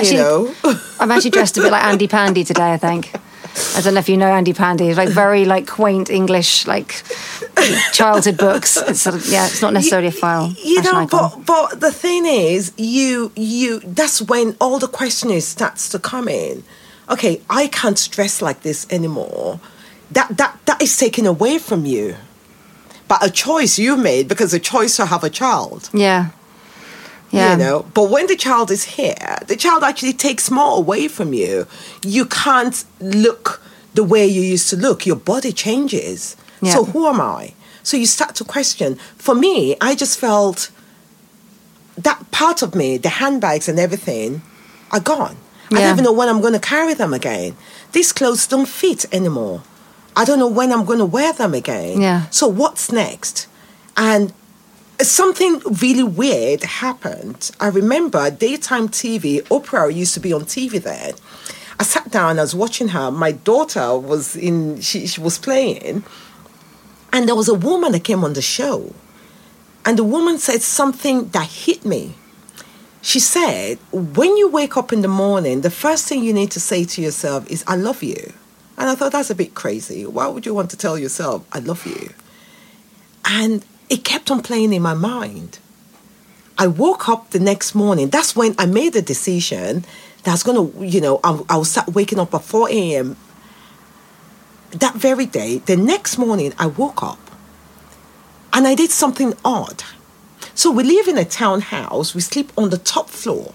I'm actually dressed a bit like Andy Pandy today, I think. I don't know if you know Andy Pandy. It's like very like quaint English, like childhood books. It's sort of, it's not necessarily a file. You know, but the thing is, you that's when all the questioning starts to come in. Okay, I can't dress like this anymore. That is taken away from you but a choice you made because a choice to have a child. Yeah. Yeah. You know, but when the child is here, the child actually takes more away from you. You can't look the way you used to look. Your body changes. Yeah. So who am I? So you start to question. For me, I just felt that part of me, the handbags and everything, are gone. I don't even know when I'm going to carry them again. These clothes don't fit anymore. I don't know when I'm going to wear them again. Yeah. So what's next? And something really weird happened. I remember daytime TV, Oprah used to be on TV then. I sat down, I was watching her. My daughter was she was playing. And there was a woman that came on the show. And the woman said something that hit me. She said, when you wake up in the morning, the first thing you need to say to yourself is, I love you. And I thought, that's a bit crazy. Why would you want to tell yourself, I love you? And it kept on playing in my mind. I woke up the next morning. That's when I made the decision that I was going to, I will start waking up at 4 a.m. That very day, the next morning, I woke up and I did something odd. So we live in a townhouse. We sleep on the top floor.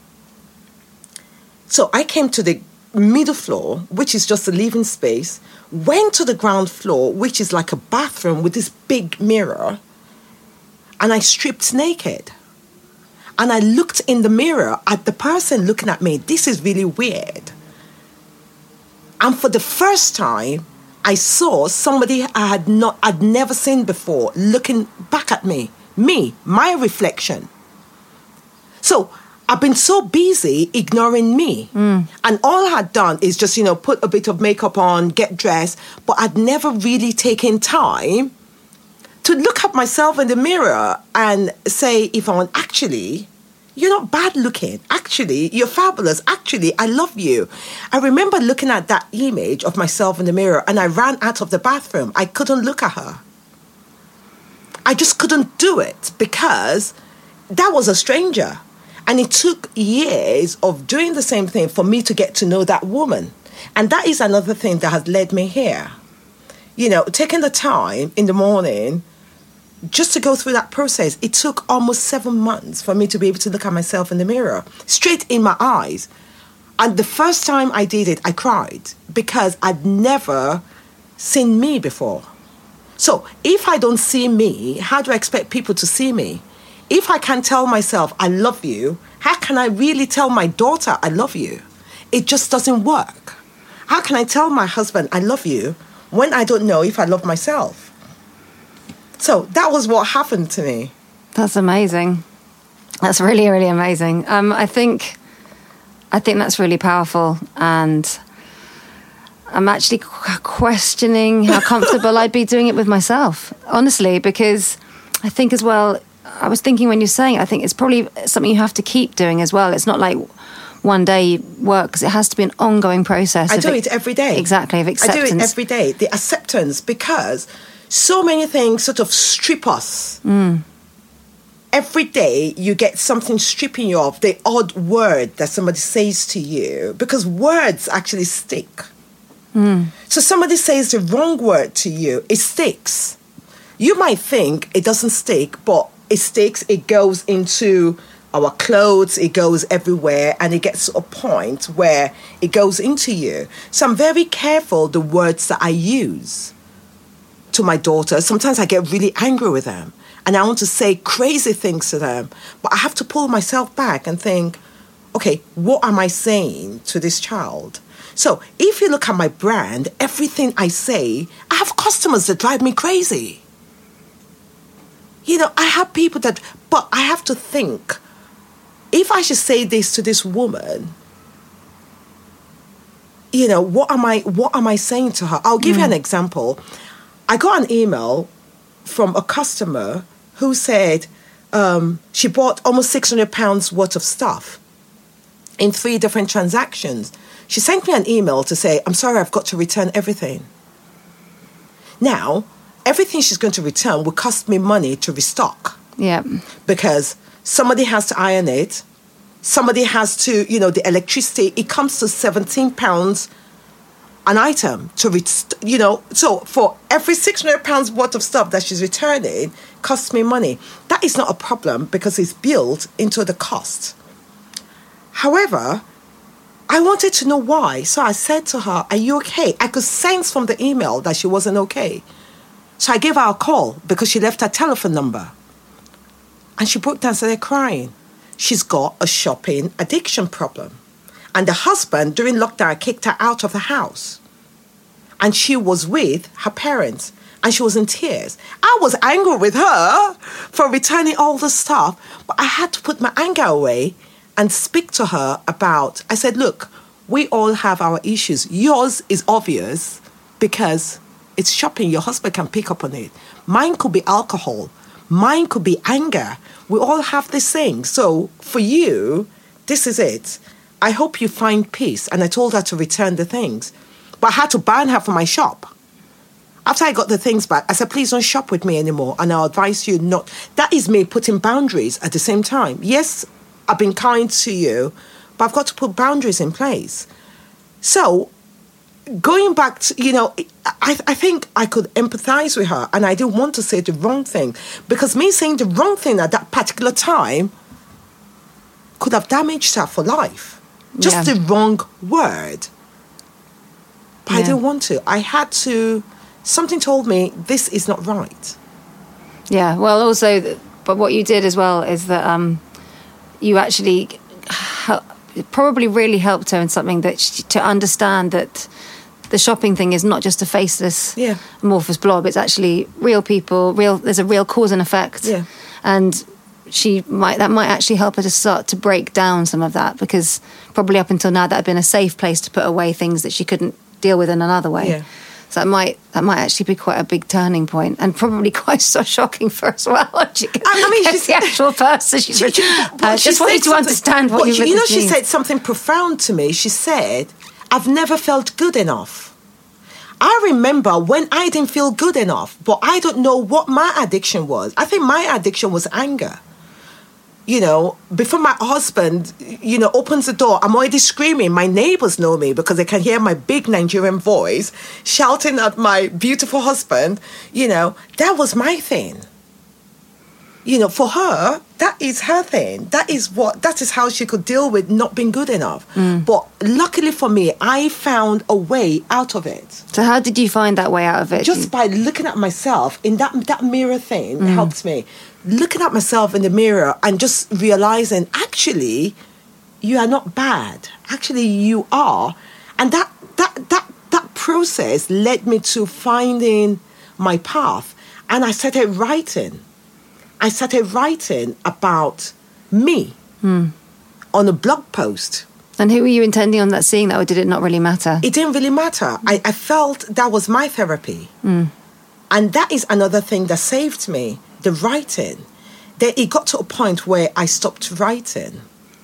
So I came to the middle floor, which is just a living space, went to the ground floor, which is like a bathroom with this big mirror, and I stripped naked. And I looked in the mirror at the person looking at me. This is really weird. And for the first time, I saw somebody I'd never seen before looking back at me. Me, my reflection. So I've been so busy ignoring me. And all I had done is just, put a bit of makeup on, get dressed. But I'd never really taken time to look at myself in the mirror and say, Yvonne, actually, you're not bad looking. Actually, you're fabulous. Actually, I love you. I remember looking at that image of myself in the mirror and I ran out of the bathroom. I couldn't look at her. I just couldn't do it because that was a stranger. And it took years of doing the same thing for me to get to know that woman. And that is another thing that has led me here. Taking the time in the morning just to go through that process, it took almost 7 months for me to be able to look at myself in the mirror, straight in my eyes. And the first time I did it, I cried because I'd never seen me before. So if I don't see me, how do I expect people to see me? If I can't tell myself, I love you, how can I really tell my daughter, I love you? It just doesn't work. How can I tell my husband, I love you, when I don't know if I love myself? So that was what happened to me. That's amazing. That's really, really amazing. I think that's really powerful. And I'm actually questioning how comfortable I'd be doing it with myself, honestly, because I think as well, I was thinking when you're saying it, I think it's probably something you have to keep doing as well. It's not like one day work, because it has to be an ongoing process. I do it every day. Exactly, of acceptance. I do it every day, the acceptance, because so many things sort of strip us. Every day you get something stripping you of, the odd word that somebody says to you, because words actually stick. So somebody says the wrong word to you, it sticks. You might think it doesn't stick, but it sticks. It goes into our clothes, it goes everywhere, and it gets to a point where it goes into you. So I'm very careful the words that I use to my daughter. Sometimes I get really angry with them, and I want to say crazy things to them, but I have to pull myself back and think, okay, what am I saying to this child? So if you look at my brand, everything I say, I have customers that drive me crazy. I have people but I have to think, if I should say this to this woman, what am I saying to her? I'll give you an example. I got an email from a customer who said she bought almost £600 worth of stuff in 3 different transactions. She sent me an email to say, I'm sorry, I've got to return everything. Now, everything she's going to return will cost me money to restock. Yeah. Because somebody has to iron it. Somebody has to, the electricity. It comes to £17 an item so for every £600 worth of stuff that she's returning costs me money. That is not a problem because it's built into the cost. However, I wanted to know why. So I said to her, are you okay? I could sense from the email that she wasn't okay. So I gave her a call because she left her telephone number. And she broke down and started crying. She's got a shopping addiction problem. And the husband, during lockdown, kicked her out of the house. And she was with her parents. And she was in tears. I was angry with her for returning all the stuff. But I had to put my anger away and speak to her about... I said, look, we all have our issues. Yours is obvious because it's shopping. Your husband can pick up on it. Mine could be alcohol. Mine could be anger. We all have this thing. So for you, this is it. I hope you find peace. And I told her to return the things. But I had to ban her from my shop. After I got the things back, I said, please don't shop with me anymore. And I'll advise you not. That is me putting boundaries at the same time. Yes, I've been kind to you, but I've got to put boundaries in place. So going back to, I think I could empathize with her and I didn't want to say the wrong thing because me saying the wrong thing at that particular time could have damaged her for life. Just the wrong word. But I didn't want to. I had to... Something told me this is not right. Yeah, well, also, but what you did as well is that you actually probably really helped her in something that to understand that the shopping thing is not just a faceless, amorphous blob. It's actually real people. There's a real cause and effect. Yeah, and that might actually help her to start to break down some of that because probably up until now that had been a safe place to put away things that she couldn't deal with in another way. Yeah. So that might actually be quite a big turning point and probably quite so shocking for her as well. She's the actual person. Just wanted to understand what you mean. She said something profound to me. She said, I've never felt good enough. I remember when I didn't feel good enough, but I don't know what my addiction was. I think my addiction was anger. Before my husband, opens the door, I'm already screaming. My neighbors know me because they can hear my big Nigerian voice shouting at my beautiful husband. That was my thing. For her, that is her thing. That is how she could deal with not being good enough. But luckily for me, I found a way out of it. So how did you find that way out of it? Just by looking at myself in that mirror thing helped me. Looking at myself in the mirror and just realizing, actually, you are not bad. Actually, you are. And that process led me to finding my path. And I started writing. I started writing about me on a blog post. And who were you intending on that seeing that, or did it not really matter? It didn't really matter. I felt that was my therapy. And that is another thing that saved me. The writing, then it got to a point where I stopped writing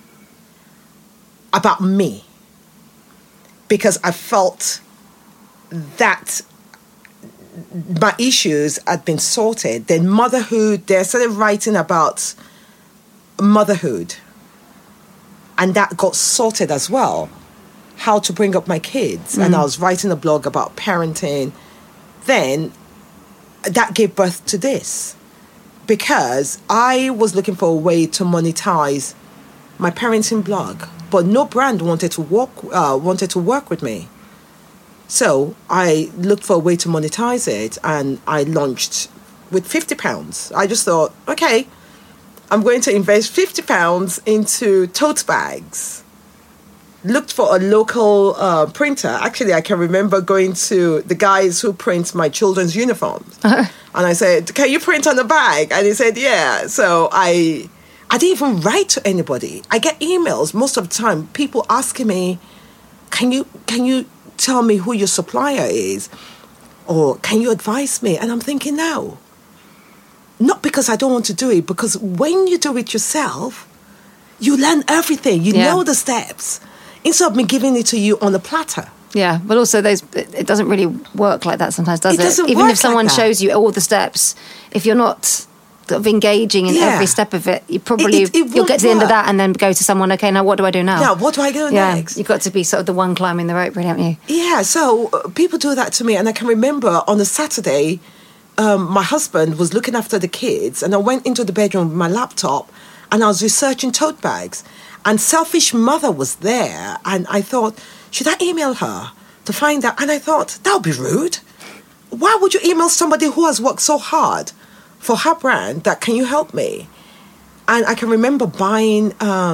about me because I felt that my issues had been sorted. Then motherhood, they started writing about motherhood, and that got sorted as well. How to bring up my kids, and I was writing a blog about parenting. Then that gave birth to this. Because I was looking for a way to monetize my parenting blog, but no brand wanted to work with me. So I looked for a way to monetize it, and I launched with £50. I just thought, okay, I'm going to invest £50 into tote bags. Looked for a local printer. Actually, I can remember going to the guys who print my children's uniforms. And I said, can you print on the bag? And he said, yeah. So I didn't even write to anybody. I get emails most of the time, people asking me, can you tell me who your supplier is? Or can you advise me? And I'm thinking, no. Not because I don't want to do it, because when you do it yourself, you learn everything. You know the steps. Instead of me giving it to you on a platter. Yeah, but also it doesn't really work like that sometimes, does it? Doesn't Even work if someone like that. shows you all the steps, if you're not of engaging in every step of it, you probably you'll get to the end of that and then go to someone. Okay, now what do I do now? Yeah, what do I do next? You've got to be sort of the one climbing the rope, really, haven't you? Yeah. So people do that to me, and I can remember on a Saturday, my husband was looking after the kids, and I went into the bedroom with my laptop, and I was researching tote bags, and Selfish Mother was there, and I thought, should I email her to find out? And I thought, that would be rude. Why would you email somebody who has worked so hard for her brand that can you help me? And I can remember buying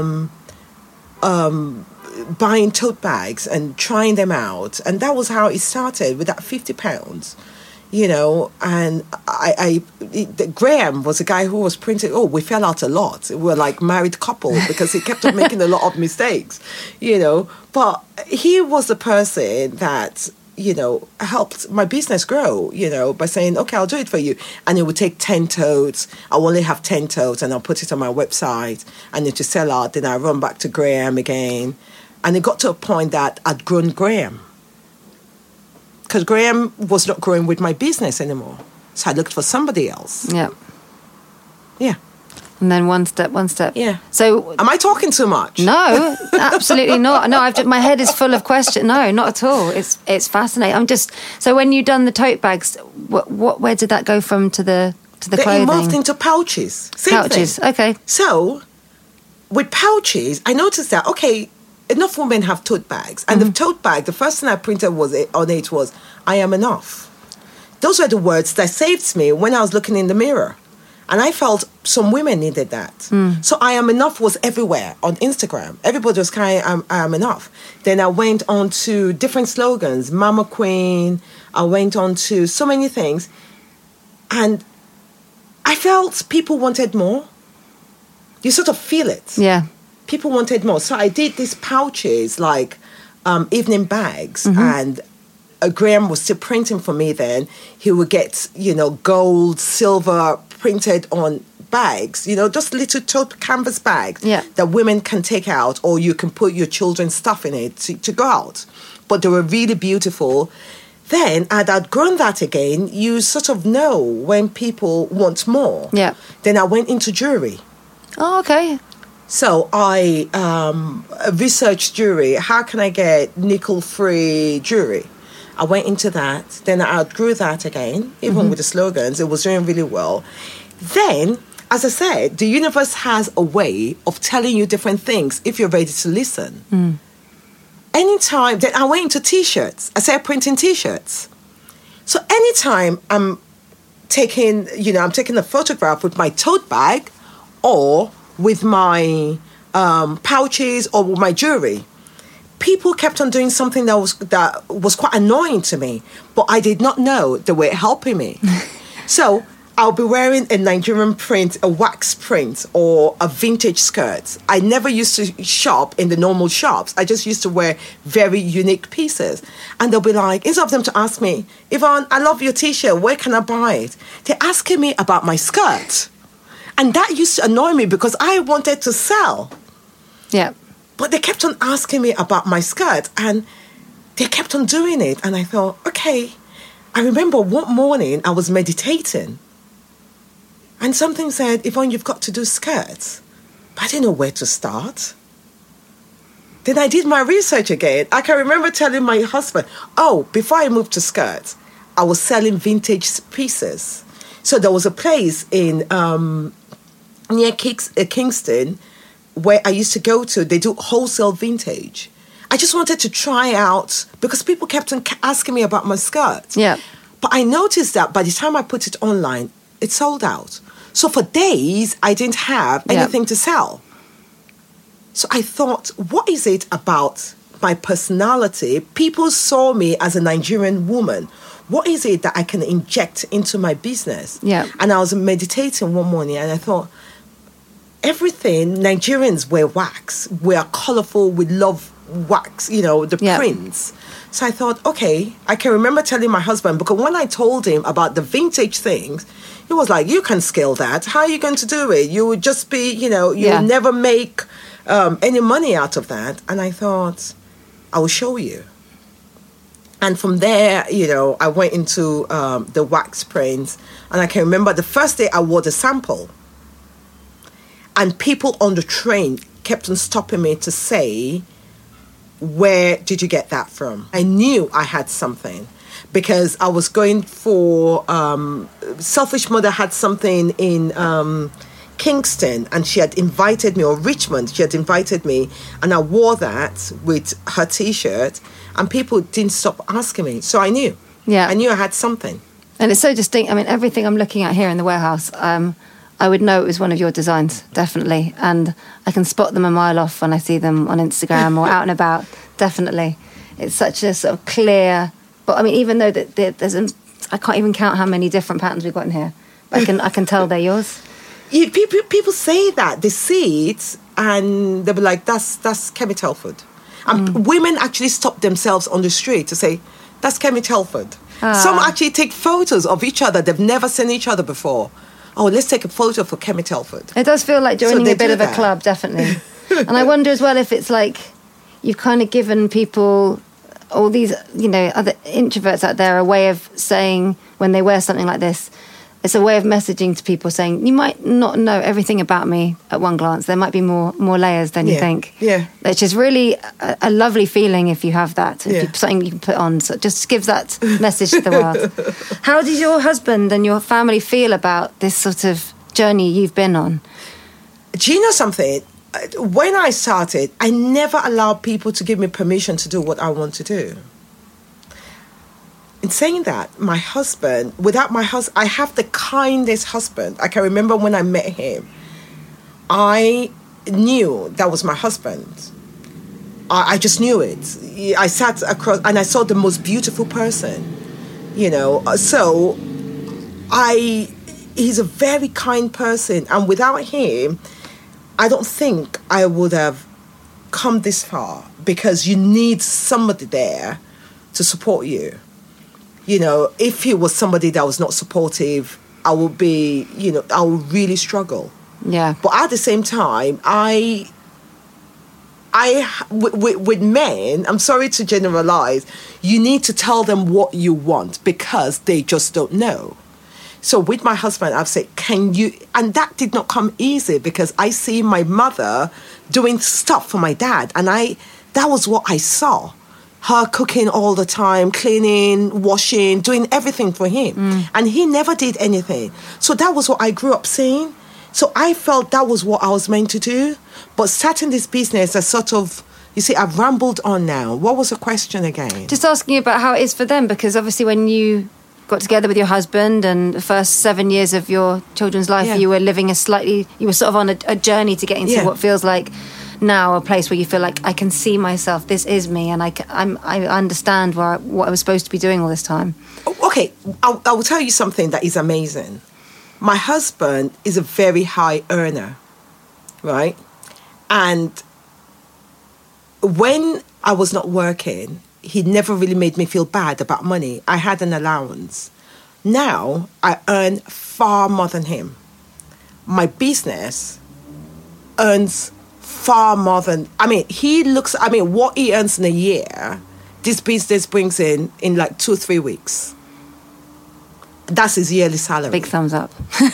tote bags and trying them out, and that was how it started with that £50, you know. And Graham was a guy who was printing. Oh, we fell out a lot. We were like married couple because he kept on making a lot of mistakes, you know. But he was the person that, you know, helped my business grow, you know, by saying, okay, I'll do it for you. And it would take 10 totes. I'll only have 10 totes, and I'll put it on my website, and it to sell out. Then I run back to Graham again. And it got to a point that I'd grown Graham, because Graham was not growing with my business anymore. So I looked for somebody else. Yeah. Yeah. And then one step. Yeah. So, am I talking too much? No, absolutely not. No, my head is full of questions. No, not at all. It's fascinating. So when you done the tote bags, where did that go from to the clothing? It morphed into pouches. Pouches. Okay. So with pouches, I noticed that enough women have tote bags, and the tote bag, the first thing I printed was "I am enough." Those were the words that saved me when I was looking in the mirror. And I felt some women needed that. So I am enough was everywhere on Instagram. Everybody was crying, I am enough. Then I went on to different slogans, Mama Queen. I went on to so many things. And I felt people wanted more. You sort of feel it. Yeah. People wanted more. So I did these pouches, like evening bags. And Graham was still printing for me then. He would get, you know, gold, silver printed on bags, you know, just little tote canvas bags that women can take out, or you can put your children's stuff in it to go out. But they were really beautiful. Then I'd outgrown that again. You sort of know when people want more. Yeah. Then I went into jewelry. Oh, okay. So I researched jewelry. How can I get nickel-free jewelry? I went into that. Then I outgrew that again, even with the slogans. It was doing really well. Then, as I said, the universe has a way of telling you different things if you're ready to listen. Anytime, then I went into T-shirts. I started printing T-shirts. So anytime I'm taking a photograph with my tote bag or with my pouches or with my jewelry, people kept on doing something that was quite annoying to me, but I did not know they were helping me. So I'll be wearing a Nigerian print, a wax print, or a vintage skirt. I never used to shop in the normal shops. I just used to wear very unique pieces. And they'll be like, instead of them to ask me, Yvonne, I love your T-shirt, where can I buy it? They're asking me about my skirt. And that used to annoy me because I wanted to sell. Yeah. But they kept on asking me about my skirt, and they kept on doing it. And I thought, okay. I remember one morning I was meditating, and something said, Yvonne, you've got to do skirts. But I didn't know where to start. Then I did my research again. I can remember telling my husband, before I moved to skirts, I was selling vintage pieces. So there was a place in near Kingston where I used to go to. They do wholesale vintage. I just wanted to try out because people kept on asking me about my skirt. Yeah. But I noticed that by the time I put it online, it sold out. So for days, I didn't have anything to sell. So I thought, what is it about my personality? People saw me as a Nigerian woman. What is it that I can inject into my business? Yeah. And I was meditating one morning, and I thought, everything, Nigerians wear wax. We are colorful. We love wax, the prints. So I thought, okay, I can remember telling my husband, because when I told him about the vintage things, he was like, you can scale that. How are you going to do it? You would just be, you'll never make any money out of that. And I thought, I will show you. And from there, I went into the wax prints. And I can remember the first day I wore the sample. And people on the train kept on stopping me to say, where did you get that from? I knew I had something because I was going for... Selfish Mother had something in Kingston, and she had invited me, or Richmond, she had invited me, and I wore that with her T-shirt, and people didn't stop asking me. So I knew. Yeah. I knew I had something. And it's so distinct. I mean, everything I'm looking at here in the warehouse, I would know it was one of your designs, definitely. And I can spot them a mile off when I see them on Instagram or out and about, definitely. It's such a sort of clear... But I mean, even though I can't even count how many different patterns we've got in here. But I can tell they're yours. People say that. They see it and they'll be like, that's Kemi Telford. And women actually stop themselves on the street to say, that's Kemi Telford. Some actually take photos of each other. They've never seen each other before. Oh, let's take a photo for Kemi Telford. It does feel like joining a bit of a club, definitely. And I wonder as well if it's like you've kind of given people, all these, other introverts out there, a way of saying when they wear something like this, it's a way of messaging to people saying, you might not know everything about me at one glance. There might be more layers than you think. Yeah. Which is really a lovely feeling if you have that. Something you can put on. So it just gives that message to the world. How did your husband and your family feel about this sort of journey you've been on? Do you know something? When I started, I never allowed people to give me permission to do what I want to do. In saying that, I have the kindest husband. I can remember when I met him, I knew that was my husband. I just knew it. I sat across and I saw the most beautiful person, So he's a very kind person. And without him, I don't think I would have come this far, because you need somebody there to support you. If he was somebody that was not supportive, I would be, I would really struggle. Yeah. But at the same time, with men, I'm sorry to generalize, you need to tell them what you want because they just don't know. So with my husband, I've said, can you, and that did not come easy because I see my mother doing stuff for my dad, and that was what I saw. Her cooking all the time, cleaning, washing, doing everything for him. And he never did anything. So that was what I grew up seeing. So I felt that was what I was meant to do. But starting this business, I sort of, I've rambled on now. What was the question again? Just asking about how it is for them, because obviously when you got together with your husband and the first 7 years of your children's life, you were living you were sort of on a journey to get into what feels like now a place where you feel like I can see myself, this is me, and I understand what I was supposed to be doing all this time. Okay, I will tell you something that is amazing. My husband is a very high earner, right? And when I was not working, he never really made me feel bad about money. I had an allowance. Now I earn far more than him. My business earns far more than, what he earns in a year, this business brings in like 2-3 weeks. That's his yearly salary. Big thumbs up.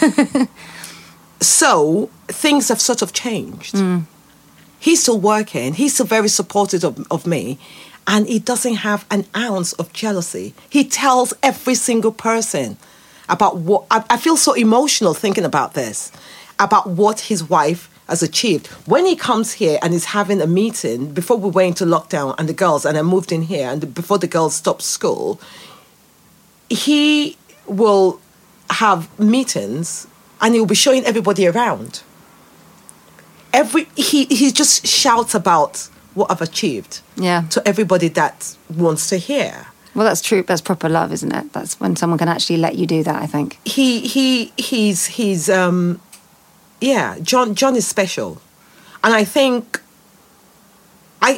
So things have sort of changed. He's still working. He's still very supportive of me. And he doesn't have an ounce of jealousy. He tells every single person about what... I feel so emotional thinking about this, about what his wife has achieved. When he comes here and is having a meeting, before we went into lockdown and the girls, and I moved in here, and before the girls stopped school, he will have meetings and he'll be showing everybody around. He just shouts about what I've achieved to everybody that wants to hear. Well, that's true. That's proper love, isn't it? That's when someone can actually let you do that, I think. John is special. And I think I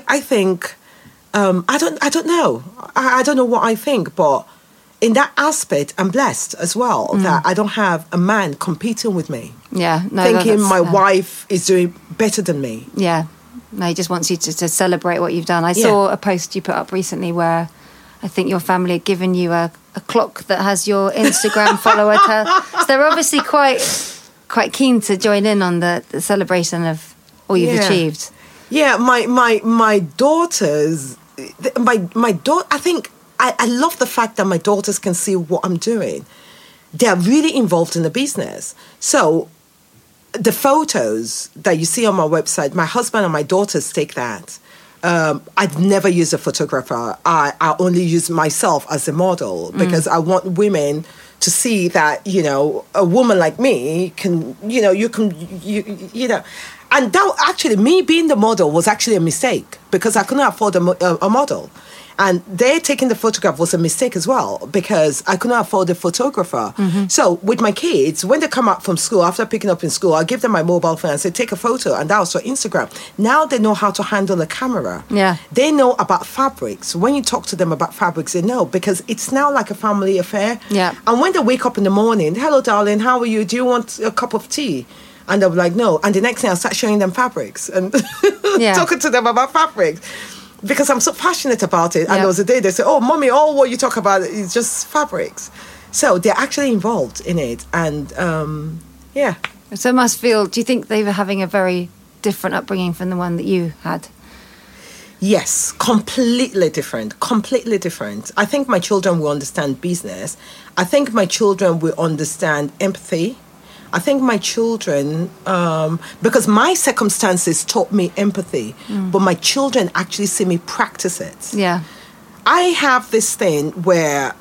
don't know. I don't know what I think, but in that aspect, I'm blessed as well that I don't have a man competing with me. Yeah, no, thinking my wife is doing better than me. Yeah, no, he just wants you to celebrate what you've done. I saw a post you put up recently where I think your family had given you a clock that has your Instagram follower tell. So they're obviously quite keen to join in on the celebration of all you've achieved. Yeah, my daughters, my daughter, I think I love the fact that my daughters can see what I'm doing. They're really involved in the business. So the photos that you see on my website, my husband and my daughters take that. I'd never use a photographer. I only use myself as a model because I want women to see that, you know, a woman like me can, you know, you know. And that actually, me being the model was actually a mistake because I couldn't afford a model. And their taking the photograph was a mistake as well because I couldn't afford a photographer. So with my kids, when they come out from school, after picking up in school, I give them my mobile phone and say, take a photo. And that was for Instagram. Now they know how to handle a camera. Yeah. They know about fabrics. When you talk to them about fabrics, they know because it's now like a family affair. Yeah. And when they wake up in the morning, hello, darling, how are you? Do you want a cup of tea? And they'll be like, no. And the next thing I'll start showing them fabrics and talking to them about fabrics. Because I'm so passionate about it. And there was a day they said, oh, mommy, all what you talk about is just fabrics. So they're actually involved in it. And, So it must feel, do you think they were having a very different upbringing from the one that you had? Yes, completely different. Completely different. I think my children will understand business. I think my children will understand empathy. I think my children, because my circumstances taught me empathy, but my children actually see me practice it. Yeah. I have this thing where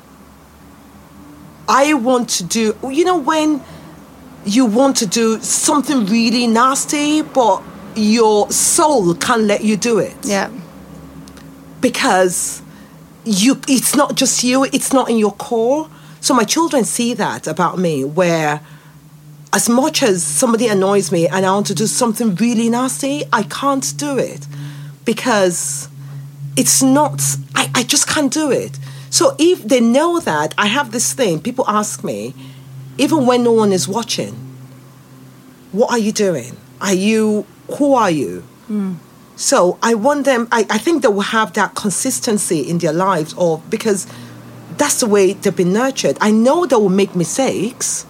I want to do, you know, when you want to do something really nasty, but your soul can't let you do it. Yeah. Because it's not just you, it's not in your core. So my children see that about me, where as much as somebody annoys me and I want to do something really nasty, I can't do it because it's not, I just can't do it. So if they know that, I have this thing, people ask me, even when no one is watching, what are you doing? Who are you? So I want them, I think they will have that consistency in their lives, or because that's the way they've been nurtured. I know they will make mistakes,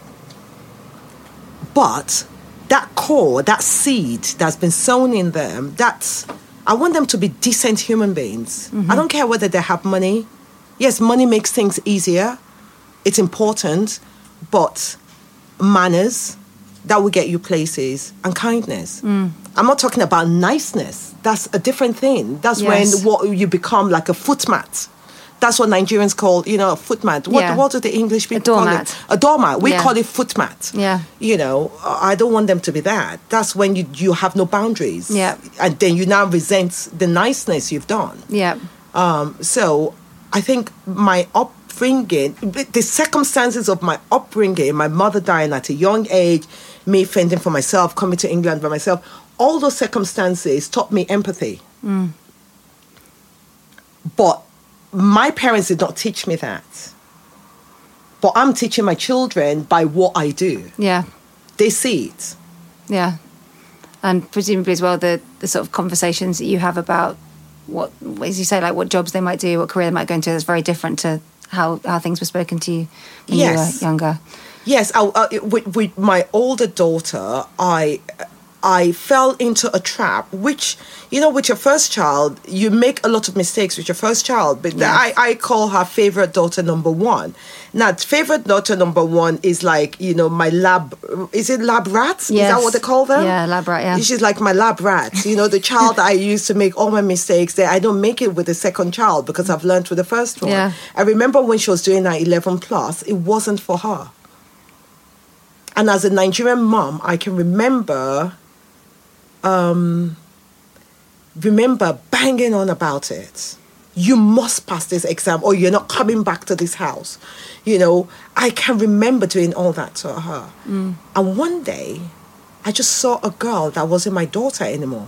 but that core, that seed that's been sown in them, I want them to be decent human beings. I don't care whether they have money. Yes, money makes things easier. It's important. But manners, that will get you places, and kindness. I'm not talking about niceness. That's a different thing. That's when you become like a footmat. That's what Nigerians call, you know, a footmat. What do the English people call it? A doormat. We call it footmat. Yeah. You know, I don't want them to be that. That's when you have no boundaries. Yeah. And then you now resent the niceness you've done. Yeah. So I think my upbringing, the circumstances of my upbringing, my mother dying at a young age, me fending for myself, coming to England by myself, all those circumstances taught me empathy. But my parents did not teach me that. But I'm teaching my children by what I do. Yeah. They see it. Yeah. And presumably as well, the sort of conversations that you have about what, as you say, like what jobs they might do, what career they might go into, is very different to how things were spoken to you when you were younger. Yes. With my older daughter, I fell into a trap, which, you know, with your first child, you make a lot of mistakes with your first child. But I call her favorite daughter number one. Now, favorite daughter number one is like, you know, my lab, is it lab rats? Yes. Is that what they call them? Yeah, lab rat, yeah. She's like my lab rat. You know, the child I used to make all my mistakes, that I don't make it with the second child because I've learned with the first one. Yeah. I remember when she was doing that 11 plus, it wasn't for her. And as a Nigerian mom, I can remember banging on about it. You must pass this exam or you're not coming back to this house. You know, I can remember doing all that to her. And one day, I just saw a girl that wasn't my daughter anymore.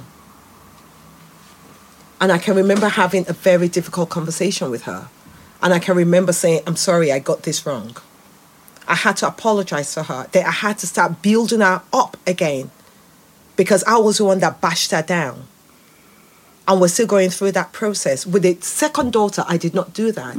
And I can remember having a very difficult conversation with her. And I can remember saying, I'm sorry, I got this wrong. I had to apologize to her. That I had to start building her up again. Because I was the one that bashed her down. And we're still going through that process. With the second daughter, I did not do that.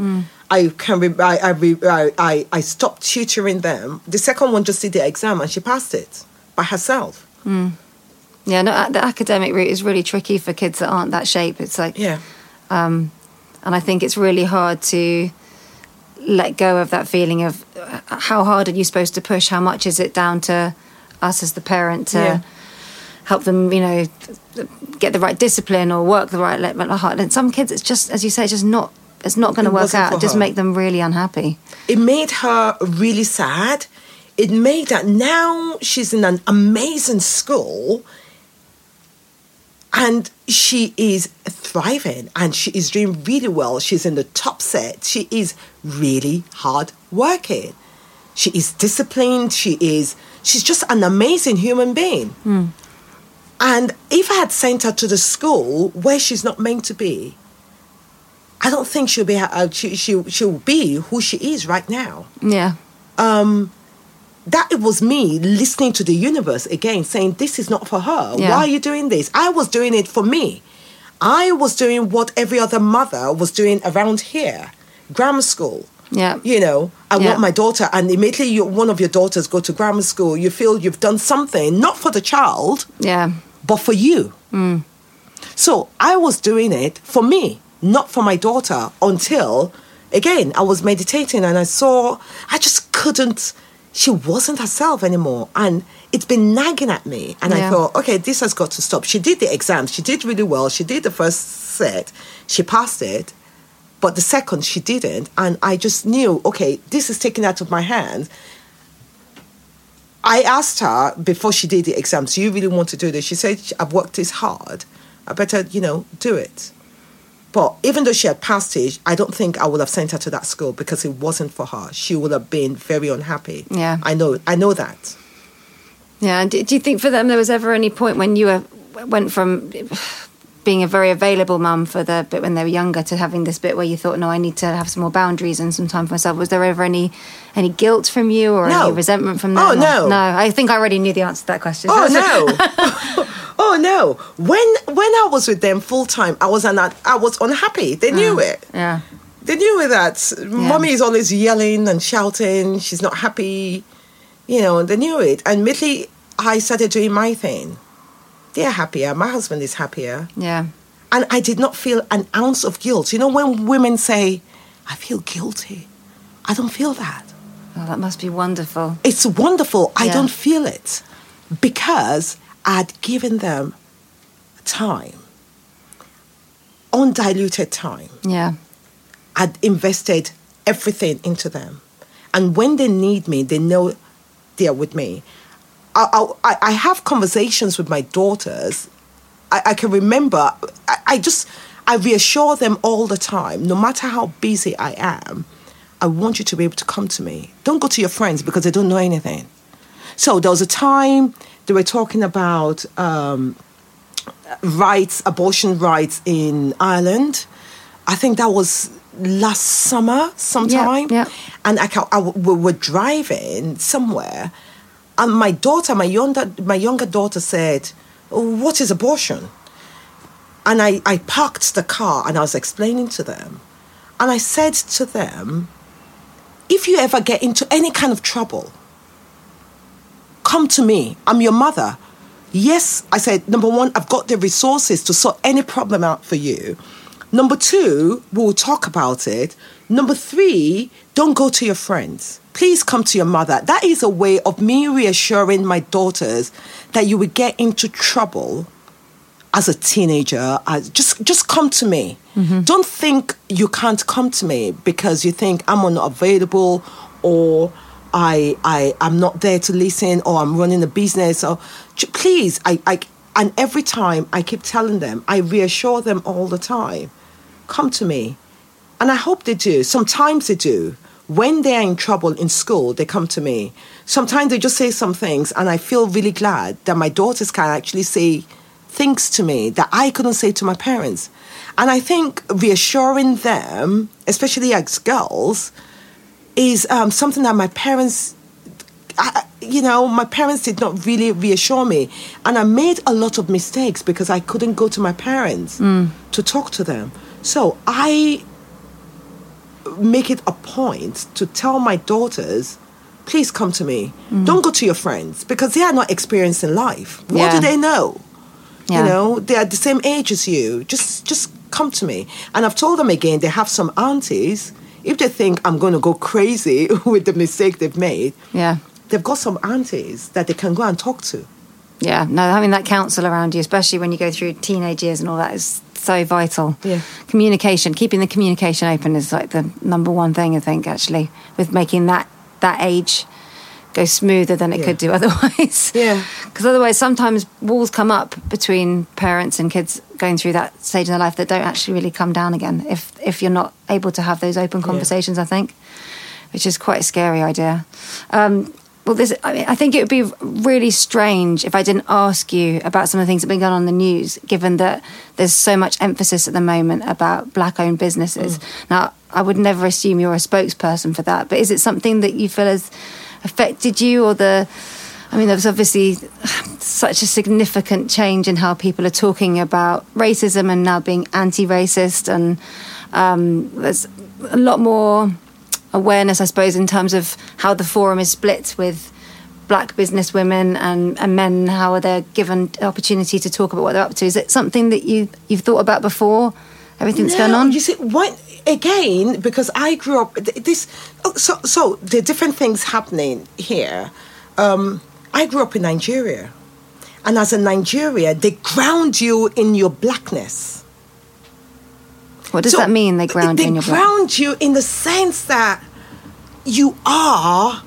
I stopped tutoring them. The second one just did the exam and she passed it by herself. Yeah, no, the academic route is really tricky for kids that aren't that shape. It's like, and I think it's really hard to let go of that feeling of how hard are you supposed to push? How much is it down to us as the parent to help them, you know, get the right discipline or work the right hard? And some kids, it's just, as you say, it's not going to work out. It just make them really unhappy. It made her really sad. It made that now she's in an amazing school and she is thriving and she is doing really well. She's in the top set. She is really hard working. She is disciplined. She's just an amazing human being. And if I had sent her to the school where she's not meant to be, I don't think she'll be who she is right now. Yeah. That it was me listening to the universe again, saying, this is not for her. Yeah. Why are you doing this? I was doing it for me. I was doing what every other mother was doing around here. Grammar school. Yeah. You know, I want my daughter, and immediately one of your daughters go to grammar school, you feel you've done something, not for the child, but for you. So I was doing it for me, not for my daughter, until, again, I was meditating and I just couldn't, she wasn't herself anymore. And it's been nagging at me. And I thought, okay, this has got to stop. She did the exams. She did really well. She did the first set. She passed it. But the second, she didn't. And I just knew, okay, this is taken out of my hands. I asked her before she did the exams, do you really want to do this? She said, I've worked this hard. I better, do it. But even though she had passed it, I don't think I would have sent her to that school because it wasn't for her. She would have been very unhappy. Yeah. I know that. Yeah. And do you think for them there was ever any point when you went from being a very available mum for the bit when they were younger to having this bit where you thought, no, I need to have some more boundaries and some time for myself? Was there ever any guilt from you or any resentment from them? Oh, no. No, I think I already knew the answer to that question. Oh, no. Oh, no. When I was with them full time, I was unhappy. They knew it. Yeah. They knew that mommy is always yelling and shouting. She's not happy. They knew it. And immediately I started doing my thing. They're happier. My husband is happier. Yeah. And I did not feel an ounce of guilt. When women say, I feel guilty, I don't feel that. Oh, that must be wonderful. It's wonderful. I don't feel it because I'd given them time, undiluted time. Yeah. I'd invested everything into them. And when they need me, they know they're with me. I have conversations with my daughters. I can remember, I reassure them all the time, no matter how busy I am, I want you to be able to come to me. Don't go to your friends because they don't know anything. So there was a time they were talking about abortion rights in Ireland. I think that was last summer sometime. Yeah. And we were driving somewhere. And my younger daughter said, what is abortion? And I parked the car and I was explaining to them. And I said to them, if you ever get into any kind of trouble, come to me. I'm your mother. Yes, I said, number one, I've got the resources to sort any problem out for you. Number two, we'll talk about it. Number three, don't go to your friends. Please come to your mother. That is a way of me reassuring my daughters that you would get into trouble as a teenager. Just come to me. Mm-hmm. Don't think you can't come to me because you think I'm unavailable or I'm not there to listen or I'm running a business. Or please, and every time I keep telling them, I reassure them all the time, come to me. And I hope they do. Sometimes they do. When they are in trouble in school, they come to me. Sometimes they just say some things, and I feel really glad that my daughters can actually say things to me that I couldn't say to my parents. And I think reassuring them, especially as girls, is something that my parents, my parents did not really reassure me. And I made a lot of mistakes because I couldn't go to my parents to talk to them. So I make it a point to tell my daughters, please come to me. Don't go to your friends because they are not experienced in life. What do they know? Yeah. They are the same age as you. Just come to me. And I've told them again, they have some aunties. If they think I'm going to go crazy with the mistake they've made, they've got some aunties that they can go and talk to. Yeah, no, having that counsel around you, especially when you go through teenage years and all that, is so vital. Yeah. Communication, keeping the communication open is like the number one thing, I think, actually, with making that age go smoother than it could do otherwise. Yeah. Because otherwise, sometimes walls come up between parents and kids going through that stage in their life that don't actually really come down again if you're not able to have those open conversations, I think, which is quite a scary idea. I think it would be really strange if I didn't ask you about some of the things that have been going on in the news, given that there's so much emphasis at the moment about black-owned businesses. Now, I would never assume you're a spokesperson for that, but is it something that you feel has affected you, or there was obviously such a significant change in how people are talking about racism and now being anti-racist, and there's a lot more awareness, I suppose, in terms of how the forum is split with black business women and men, how they're given opportunity to talk about what they're up to. Is it something that you've thought about before? Everything's going on? You see, again, because I grew up, so there are different things happening here. I grew up in Nigeria. And as a Nigerian, they ground you in your blackness. What does that mean, they ground you in your blackness? They ground you in the sense that you are...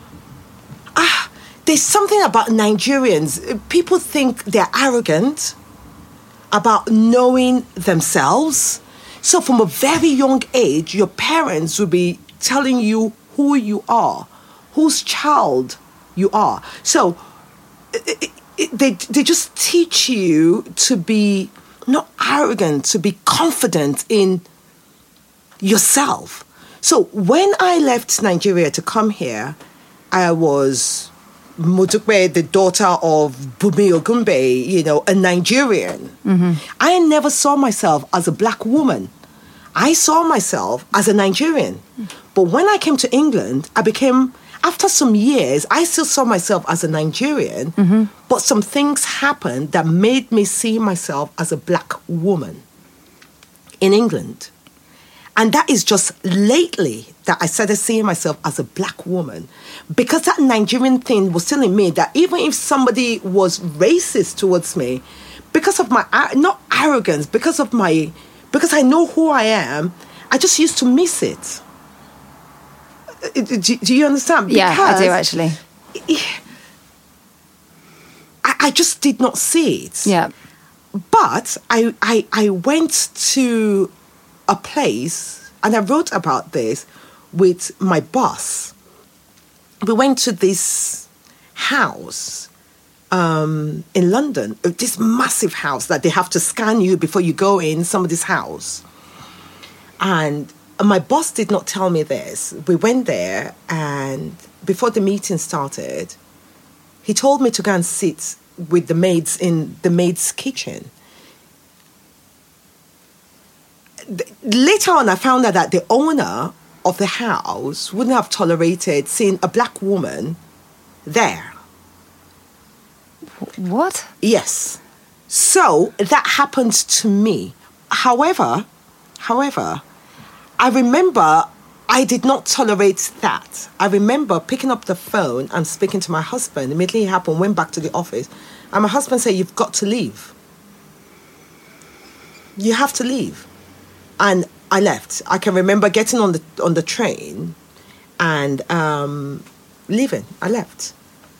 there's something about Nigerians. People think they're arrogant about knowing themselves. So from a very young age, your parents will be telling you who you are, whose child you are. So they just teach you to be not arrogant, to be confident in yourself. So when I left Nigeria to come here, I was Modukwe, the daughter of Bumi Ogumbe, a Nigerian. Mm-hmm. I never saw myself as a black woman. I saw myself as a Nigerian. But when I came to England, after some years, I still saw myself as a Nigerian, but some things happened that made me see myself as a black woman in England. And that is just lately that I started seeing myself as a black woman. Because that Nigerian thing was still in me, that even if somebody was racist towards me, because of my, not arrogance, because I know who I am, I just used to miss it. Do you understand? Yeah, I do actually. I just did not see it. Yeah. But I went to a place, and I wrote about this with my boss. We went to this house in London, this massive house that they have to scan you before you go in somebody's house. And my boss did not tell me this. We went there, and before the meeting started, he told me to go and sit with the maids in the maid's kitchen. Later on, I found out that the owner of the house wouldn't have tolerated seeing a black woman there. What? Yes. So that happened to me. However, I remember I did not tolerate that. I remember picking up the phone and speaking to my husband. Immediately it happened, went back to the office. And my husband said, "You've got to leave. You have to leave." And I left. I can remember getting on the train and leaving. I left.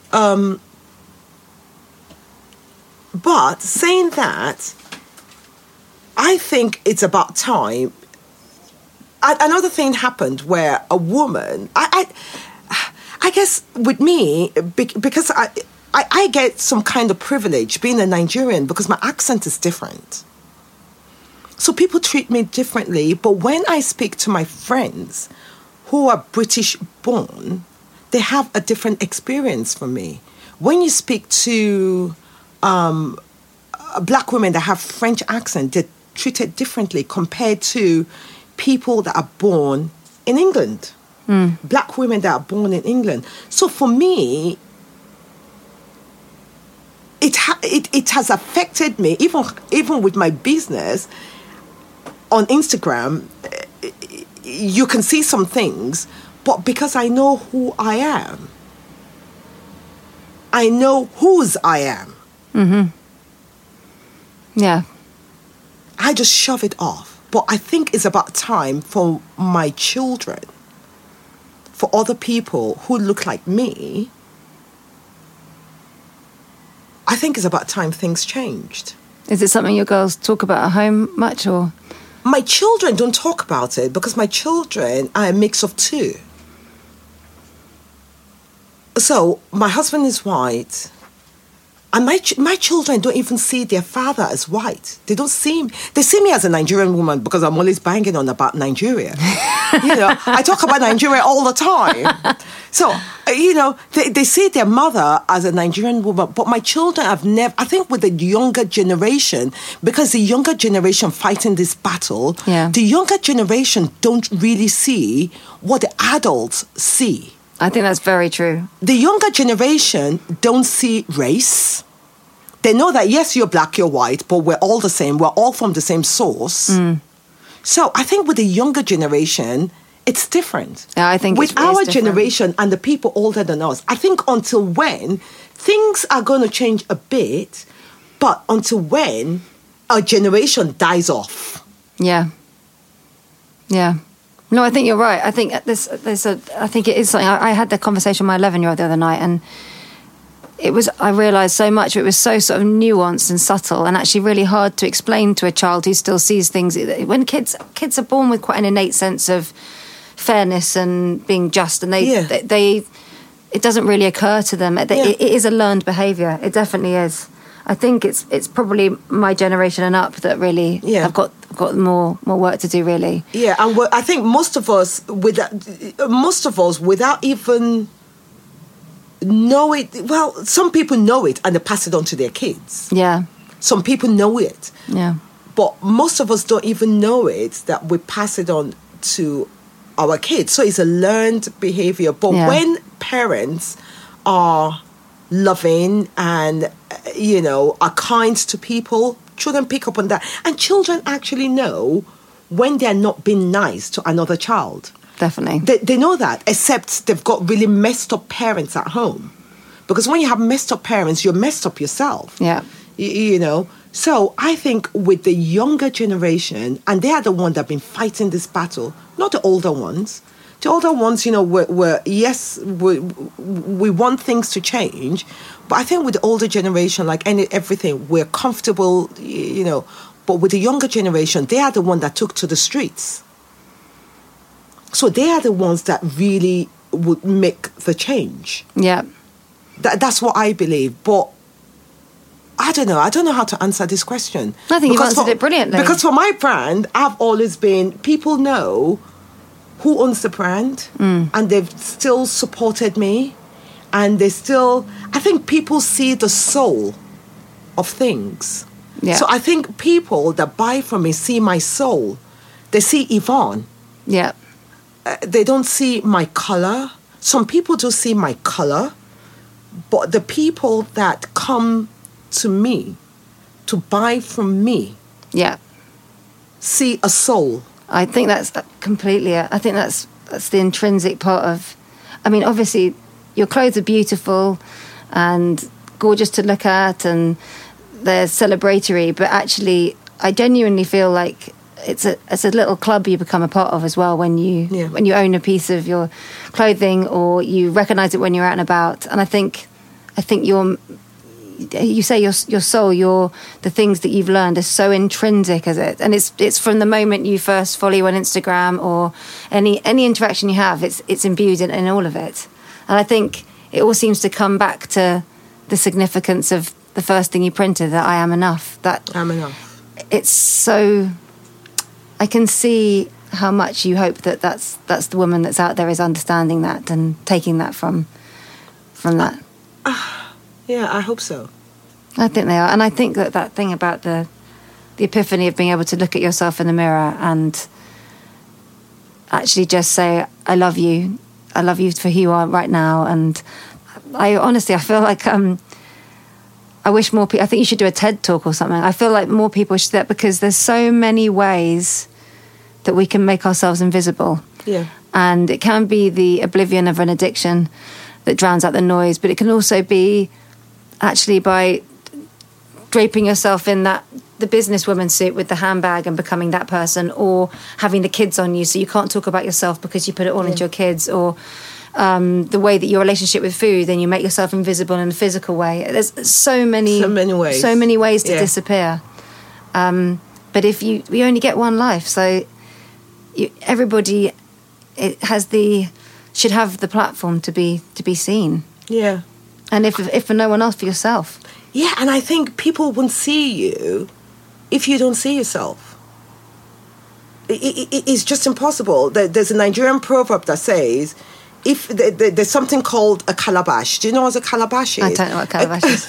But saying that, I think it's about time. Another thing happened where a woman, I guess with me, because I get some kind of privilege being a Nigerian because my accent is different. So people treat me differently. But when I speak to my friends who are British born, they have a different experience from me. When you speak to black women that have French accent, they're treated differently compared to people that are born in England. Black women that are born in England. So for me, it has affected me, even with my business on Instagram. You can see some things, but because I know who I am, I know whose I am. Yeah. I just shove it off. But I think it's about time for my children, for other people who look like me. I think it's about time things changed. Is it something your girls talk about at home much, or? My children don't talk about it because my children are a mix of two. So my husband is white, and my children don't even see their father as white. They don't see him. They see me as a Nigerian woman because I'm always banging on about Nigeria. I talk about Nigeria all the time. So, they see their mother as a Nigerian woman, but my children have never, I think with the younger generation, because the younger generation fighting this battle, the younger generation don't really see what the adults see. I think that's very true. The younger generation don't see race. They know that, yes, you're black, you're white, but we're all the same. We're all from the same source. So I think with the younger generation, it's different. Yeah, I think with our generation and the people older than us, I think until when things are going to change a bit, but until when a generation dies off. Yeah. No, I think you're right. I think I think it is something. I had the conversation with my 11-year-old the other night, and I realised so much. It was so sort of nuanced and subtle, and actually really hard to explain to a child who still sees things. When kids are born with quite an innate sense of fairness and being just, and they it doesn't really occur to them. It is a learned behaviour. It definitely is. I think it's probably my generation and up that really have got more work to do, really. Yeah, and I think most of us without even know it. Well, some people know it and they pass it on to their kids. Yeah. Some people know it. Yeah. But most of us don't even know it, that we pass it on to our kids. So it's a learned behavior. But when parents are loving and are kind to people, children pick up on that. And children actually know when they're not being nice to another child. Definitely. They know that, except they've got really messed up parents at home. Because when you have messed up parents, you're messed up yourself. Yeah. So I think with the younger generation, and they are the ones that have been fighting this battle, not the older ones. The older ones, we want things to change. But I think with the older generation, like everything, we're comfortable, But with the younger generation, they are the ones that took to the streets. So they are the ones that really would make the change. Yeah. That's what I believe. But I don't know. I don't know how to answer this question. I think you've answered it brilliantly. Because for my brand, I've always been, people know who owns the brand, and they've still supported me, and I think people see the soul of things. Yeah. So I think people that buy from me see my soul. They see Yvonne. Yeah. They don't see my colour. Some people do see my colour, but the people that come to me to buy from me see a soul. I think that's completely it. I think that's the intrinsic part of... I mean, obviously, your clothes are beautiful and gorgeous to look at, and they're celebratory, but actually, I genuinely feel like it's a little club you become a part of as well when you own a piece of your clothing, or you recognise it when you're out and about. And I think you say your soul, the things that you've learned are so intrinsic as it, and it's from the moment you first follow you on Instagram or any interaction you have, it's imbued in all of it. And I think it all seems to come back to the significance of the first thing you printed, that I am enough. That I'm enough. It's so, I can see how much you hope that that's the woman that's out there is understanding that and taking that from that. Yeah, I hope so. I think they are. And I think that thing about the epiphany of being able to look at yourself in the mirror and actually just say, I love you for who you are right now. And I feel like I wish more people, I think you should do a TED talk or something. I feel like more people should do that, because there's so many ways that we can make ourselves invisible. Yeah. And it can be the oblivion of an addiction that drowns out the noise, but it can also be actually by draping yourself in the businesswoman suit with the handbag and becoming that person, or having the kids on you so you can't talk about yourself because you put it all into your kids, or the way that your relationship with food, then you make yourself invisible in a physical way. There's so many ways to disappear. But we only get one life, so everybody should have the platform to be seen. Yeah. And if for no one else, for yourself. Yeah, and I think people won't see you if you don't see yourself. It's just impossible. There's a Nigerian proverb that says, if there's something called a calabash. Do you know what a calabash is? I don't know what a calabash is.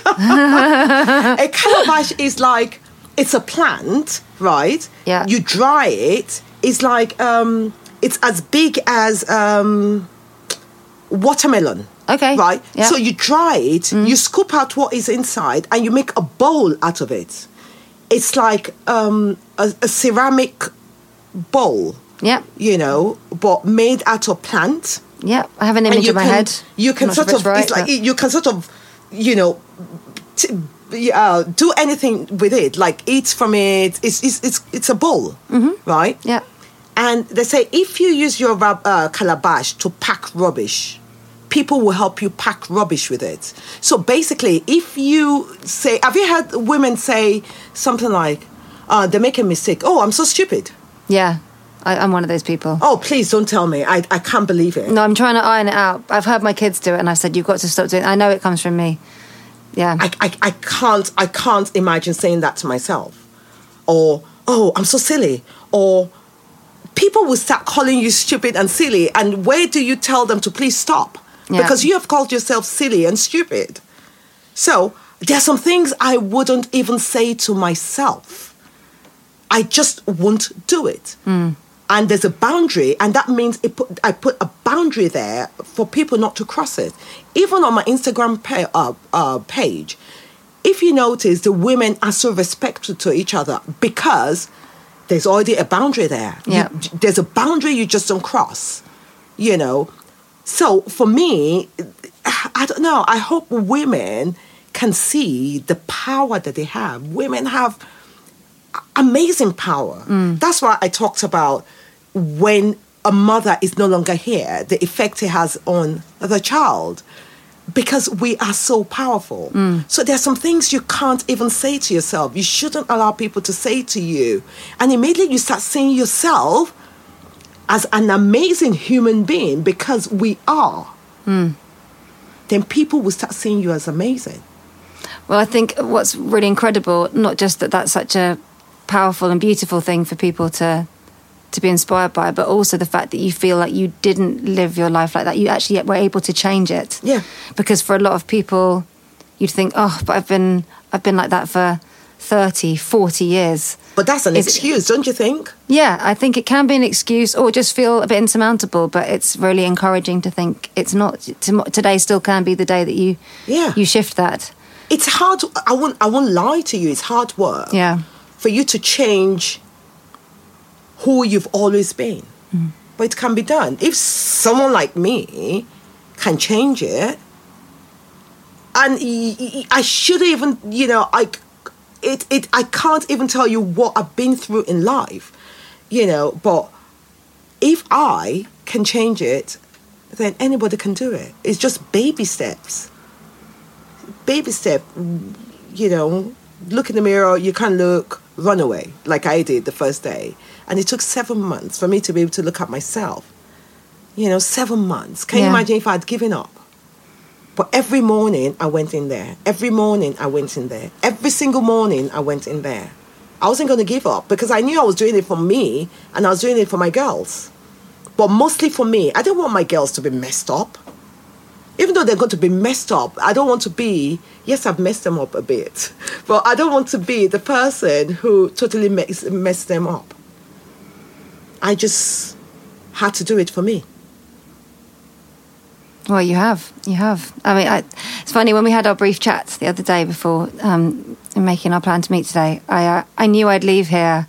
A calabash is like, it's a plant, right? Yeah. You dry it. It's like, it's as big as watermelon. Okay. Right? Yeah. So you dry it, you scoop out what is inside, and you make a bowl out of it. It's like a ceramic bowl. Yeah. You know, but made out of plant. Yeah. I have an image in my head. You can sort of, it's like, you can sort of, you know, do anything with it, like eat from it. It's a bowl, right? Yeah. And they say if you use your calabash to pack rubbish, people will help you pack rubbish with it. So basically, if you say, have you heard women say something like, they make a mistake. Oh, I'm so stupid. Yeah, I'm one of those people. Oh, please don't tell me. I can't believe it. No, I'm trying to iron it out. I've heard my kids do it, and I've said, you've got to stop doing it. I know it comes from me. Yeah. I can't imagine saying that to myself. Or, oh, I'm so silly. Or people will start calling you stupid and silly. And where do you tell them to please stop? Yeah. Because you have called yourself silly and stupid. So there are some things I wouldn't even say to myself. I just won't do it. And there's a boundary, and that means I put a boundary there for people not to cross it. Even on my Instagram page, if you notice, the women are so respectful to each other because there's already a boundary there. Yeah. There's a boundary you just don't cross, you know. So for me, I don't know. I hope women can see the power that they have. Women have amazing power. That's why I talked about when a mother is no longer here, the effect it has on the child, because we are so powerful. So there are some things you can't even say to yourself. You shouldn't allow people to say to you. And immediately you start seeing yourself as an amazing human being, because we are. Then people will start seeing you as amazing. Well, I think what's really incredible, not just that that's such a powerful and beautiful thing for people to be inspired by, but also the fact that you feel like you didn't live your life like that. You actually were able to change it. Yeah. Because for a lot of people, you'd think, oh, but I've been like that for 30, 40 years. But that's an excuse, don't you think? Yeah, I think it can be an excuse, or just feel a bit insurmountable, but it's really encouraging to think it's not. Today still can be the day that you shift that. It's hard. I won't lie to you. It's hard work. Yeah. For you to change who you've always been. But it can be done. If someone like me can change it, and I should even, you know, I can't even tell you what I've been through in life, you know, but if I can change it, then anybody can do it. It's just baby steps. Baby step, you know, look in the mirror, you can't look, run away, like I did the first day. And it took 7 months for me to be able to look at myself. You know, 7 months. Can you imagine if I had given up? But every morning I went in there. Every morning I went in there. Every single morning I went in there. I wasn't going to give up because I knew I was doing it for me and I was doing it for my girls. But mostly for me. I didn't want my girls to be messed up. Even though they're going to be messed up, I don't want to be, yes, I've messed them up a bit, but I don't want to be the person who totally messed them up. I just had to do it for me. Well, you have. I mean, it's funny, when we had our brief chat the other day before making our plan to meet today, I knew I'd leave here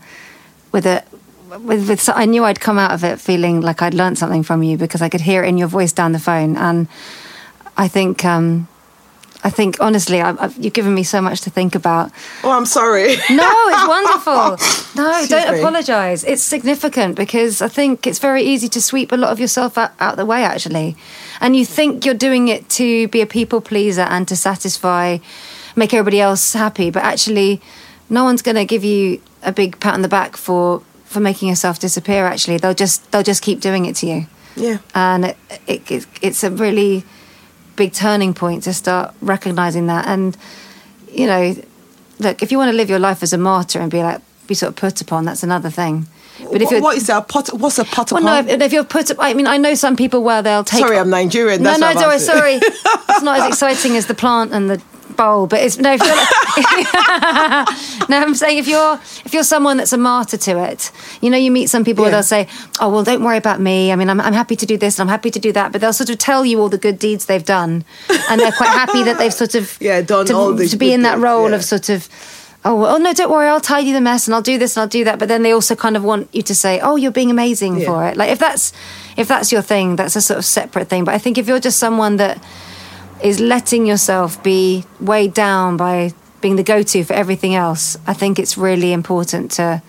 I knew I'd come out of it feeling like I'd learnt something from you because I could hear it in your voice down the phone. And I think honestly, you've given me so much to think about. Oh, I'm sorry. No, it's wonderful. No, don't apologise. It's significant because I think it's very easy to sweep a lot of yourself out the way, actually. And you think you're doing it to be a people pleaser and to make everybody else happy. But actually, no one's going to give you a big pat on the back for making yourself disappear, actually. They'll just keep doing it to you. Yeah. And it's a really big turning point to start recognising that. And, you know, look, if you want to live your life as a martyr and be sort of put upon, that's another thing. But what is that? What's a pot upon? Well, no, if you're put up, I mean, I know some people where they'll take... Sorry, I'm Nigerian. That's sorry. It's not as exciting as the plant and the bowl, but it's... No, if you're, no, I'm saying if you're someone that's a martyr to it, you know, you meet some people where they'll say, oh, well, don't worry about me. I mean, I'm happy to do this and I'm happy to do that, but they'll sort of tell you all the good deeds they've done, and they're quite happy that they've sort of... done all these to be in that role of sort of... Oh, no, don't worry, I'll tidy the mess and I'll do this and I'll do that. But then they also kind of want you to say, oh, you're being amazing for it. Like, if that's your thing, that's a sort of separate thing. But I think if you're just someone that is letting yourself be weighed down by being the go-to for everything else, I think it's really important to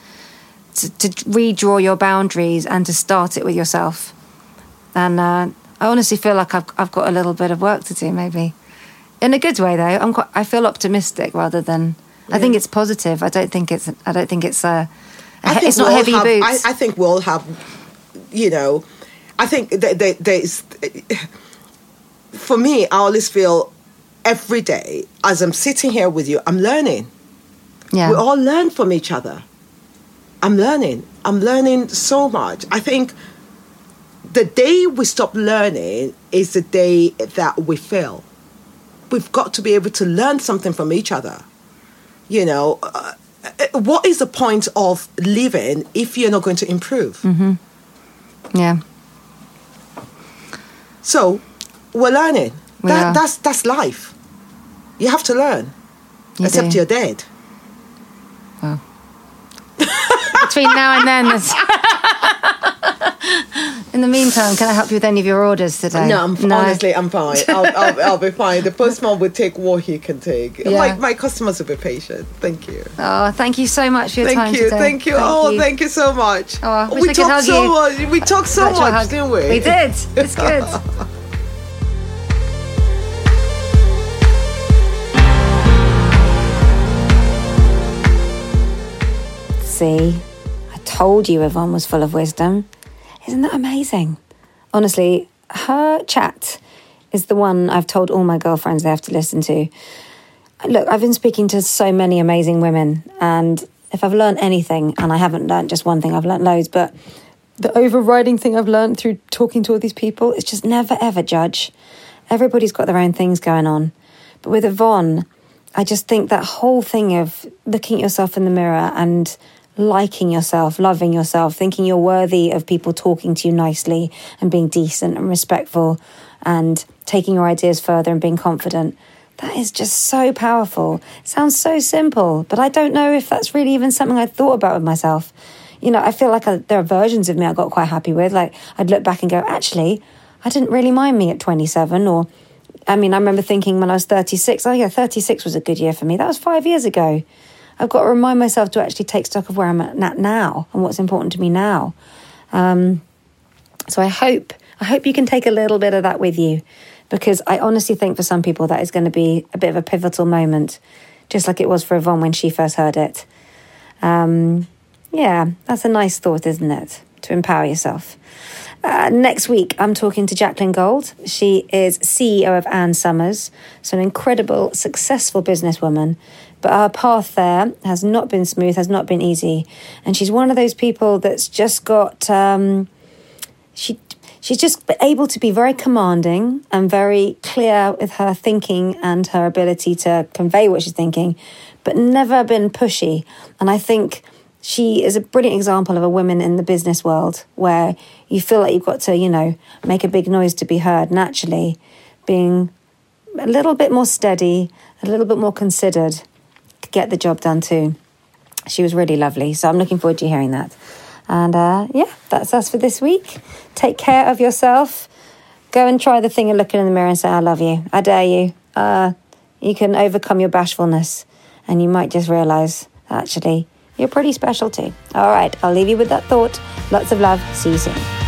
redraw your boundaries and to start it with yourself. And I honestly feel like I've got a little bit of work to do, maybe. In a good way, though. I feel optimistic rather than... I think it's positive. I don't think it's it's not heavy boots. I think we'll have, you know, I think there's, for me, I always feel every day as I'm sitting here with you, I'm learning. Yeah. We all learn from each other. I'm learning so much. I think the day we stop learning is the day that we fail. We've got to be able to learn something from each other. You know, what is the point of living if you're not going to improve? Mm-hmm. Yeah. So we're learning. That's life. You have to learn, except you're dead. Well, between now and then, in the meantime, can I help you with any of your orders today? No, honestly, I'm fine. I'll be fine. The postman will take what he can take. Yeah. My customers will be patient. Thank you. Oh, thank you so much for your time today. Thank you. Thank you so much. Oh, we talked so much. We talked so much, didn't we? We did. It's good. See, I told you Yvonne was full of wisdom. Isn't that amazing? Honestly, her chat is the one I've told all my girlfriends they have to listen to. Look, I've been speaking to so many amazing women, and if I've learned anything, and I haven't learned just one thing, I've learned loads, but the overriding thing I've learned through talking to all these people is just never, ever judge. Everybody's got their own things going on. But with Yvonne, I just think that whole thing of looking at yourself in the mirror and liking yourself, loving yourself, thinking you're worthy of people talking to you nicely and being decent and respectful and taking your ideas further and being confident. That is just so powerful. It sounds so simple, but I don't know if that's really even something I'd thought about with myself. You know, I feel like there are versions of me I got quite happy with. Like, I'd look back and go, actually, I didn't really mind me at 27. Or, I mean, I remember thinking when I was 36, 36 was a good year for me. That was 5 years ago. I've got to remind myself to actually take stock of where I'm at now and what's important to me now. So I hope you can take a little bit of that with you, because I honestly think for some people that is going to be a bit of a pivotal moment, just like it was for Yvonne when she first heard it. Yeah, that's a nice thought, isn't it? To empower yourself. Next week, I'm talking to Jacqueline Gold. She is CEO of Ann Summers, so an incredible, successful businesswoman But her path there has not been smooth, has not been easy. And she's one of those people that's just got... She's just able to be very commanding and very clear with her thinking and her ability to convey what she's thinking, but never been pushy. And I think she is a brilliant example of a woman in the business world where you feel like you've got to, make a big noise to be heard naturally, being a little bit more steady, a little bit more considered, to get the job done too. She was really lovely. So I'm looking forward to hearing that. And that's us for this week. Take care of yourself. Go and try the thing of looking in the mirror and say, I love you. I dare you. You can overcome your bashfulness and you might just realise, actually, you're pretty special too. All right, I'll leave you with that thought. Lots of love. See you soon.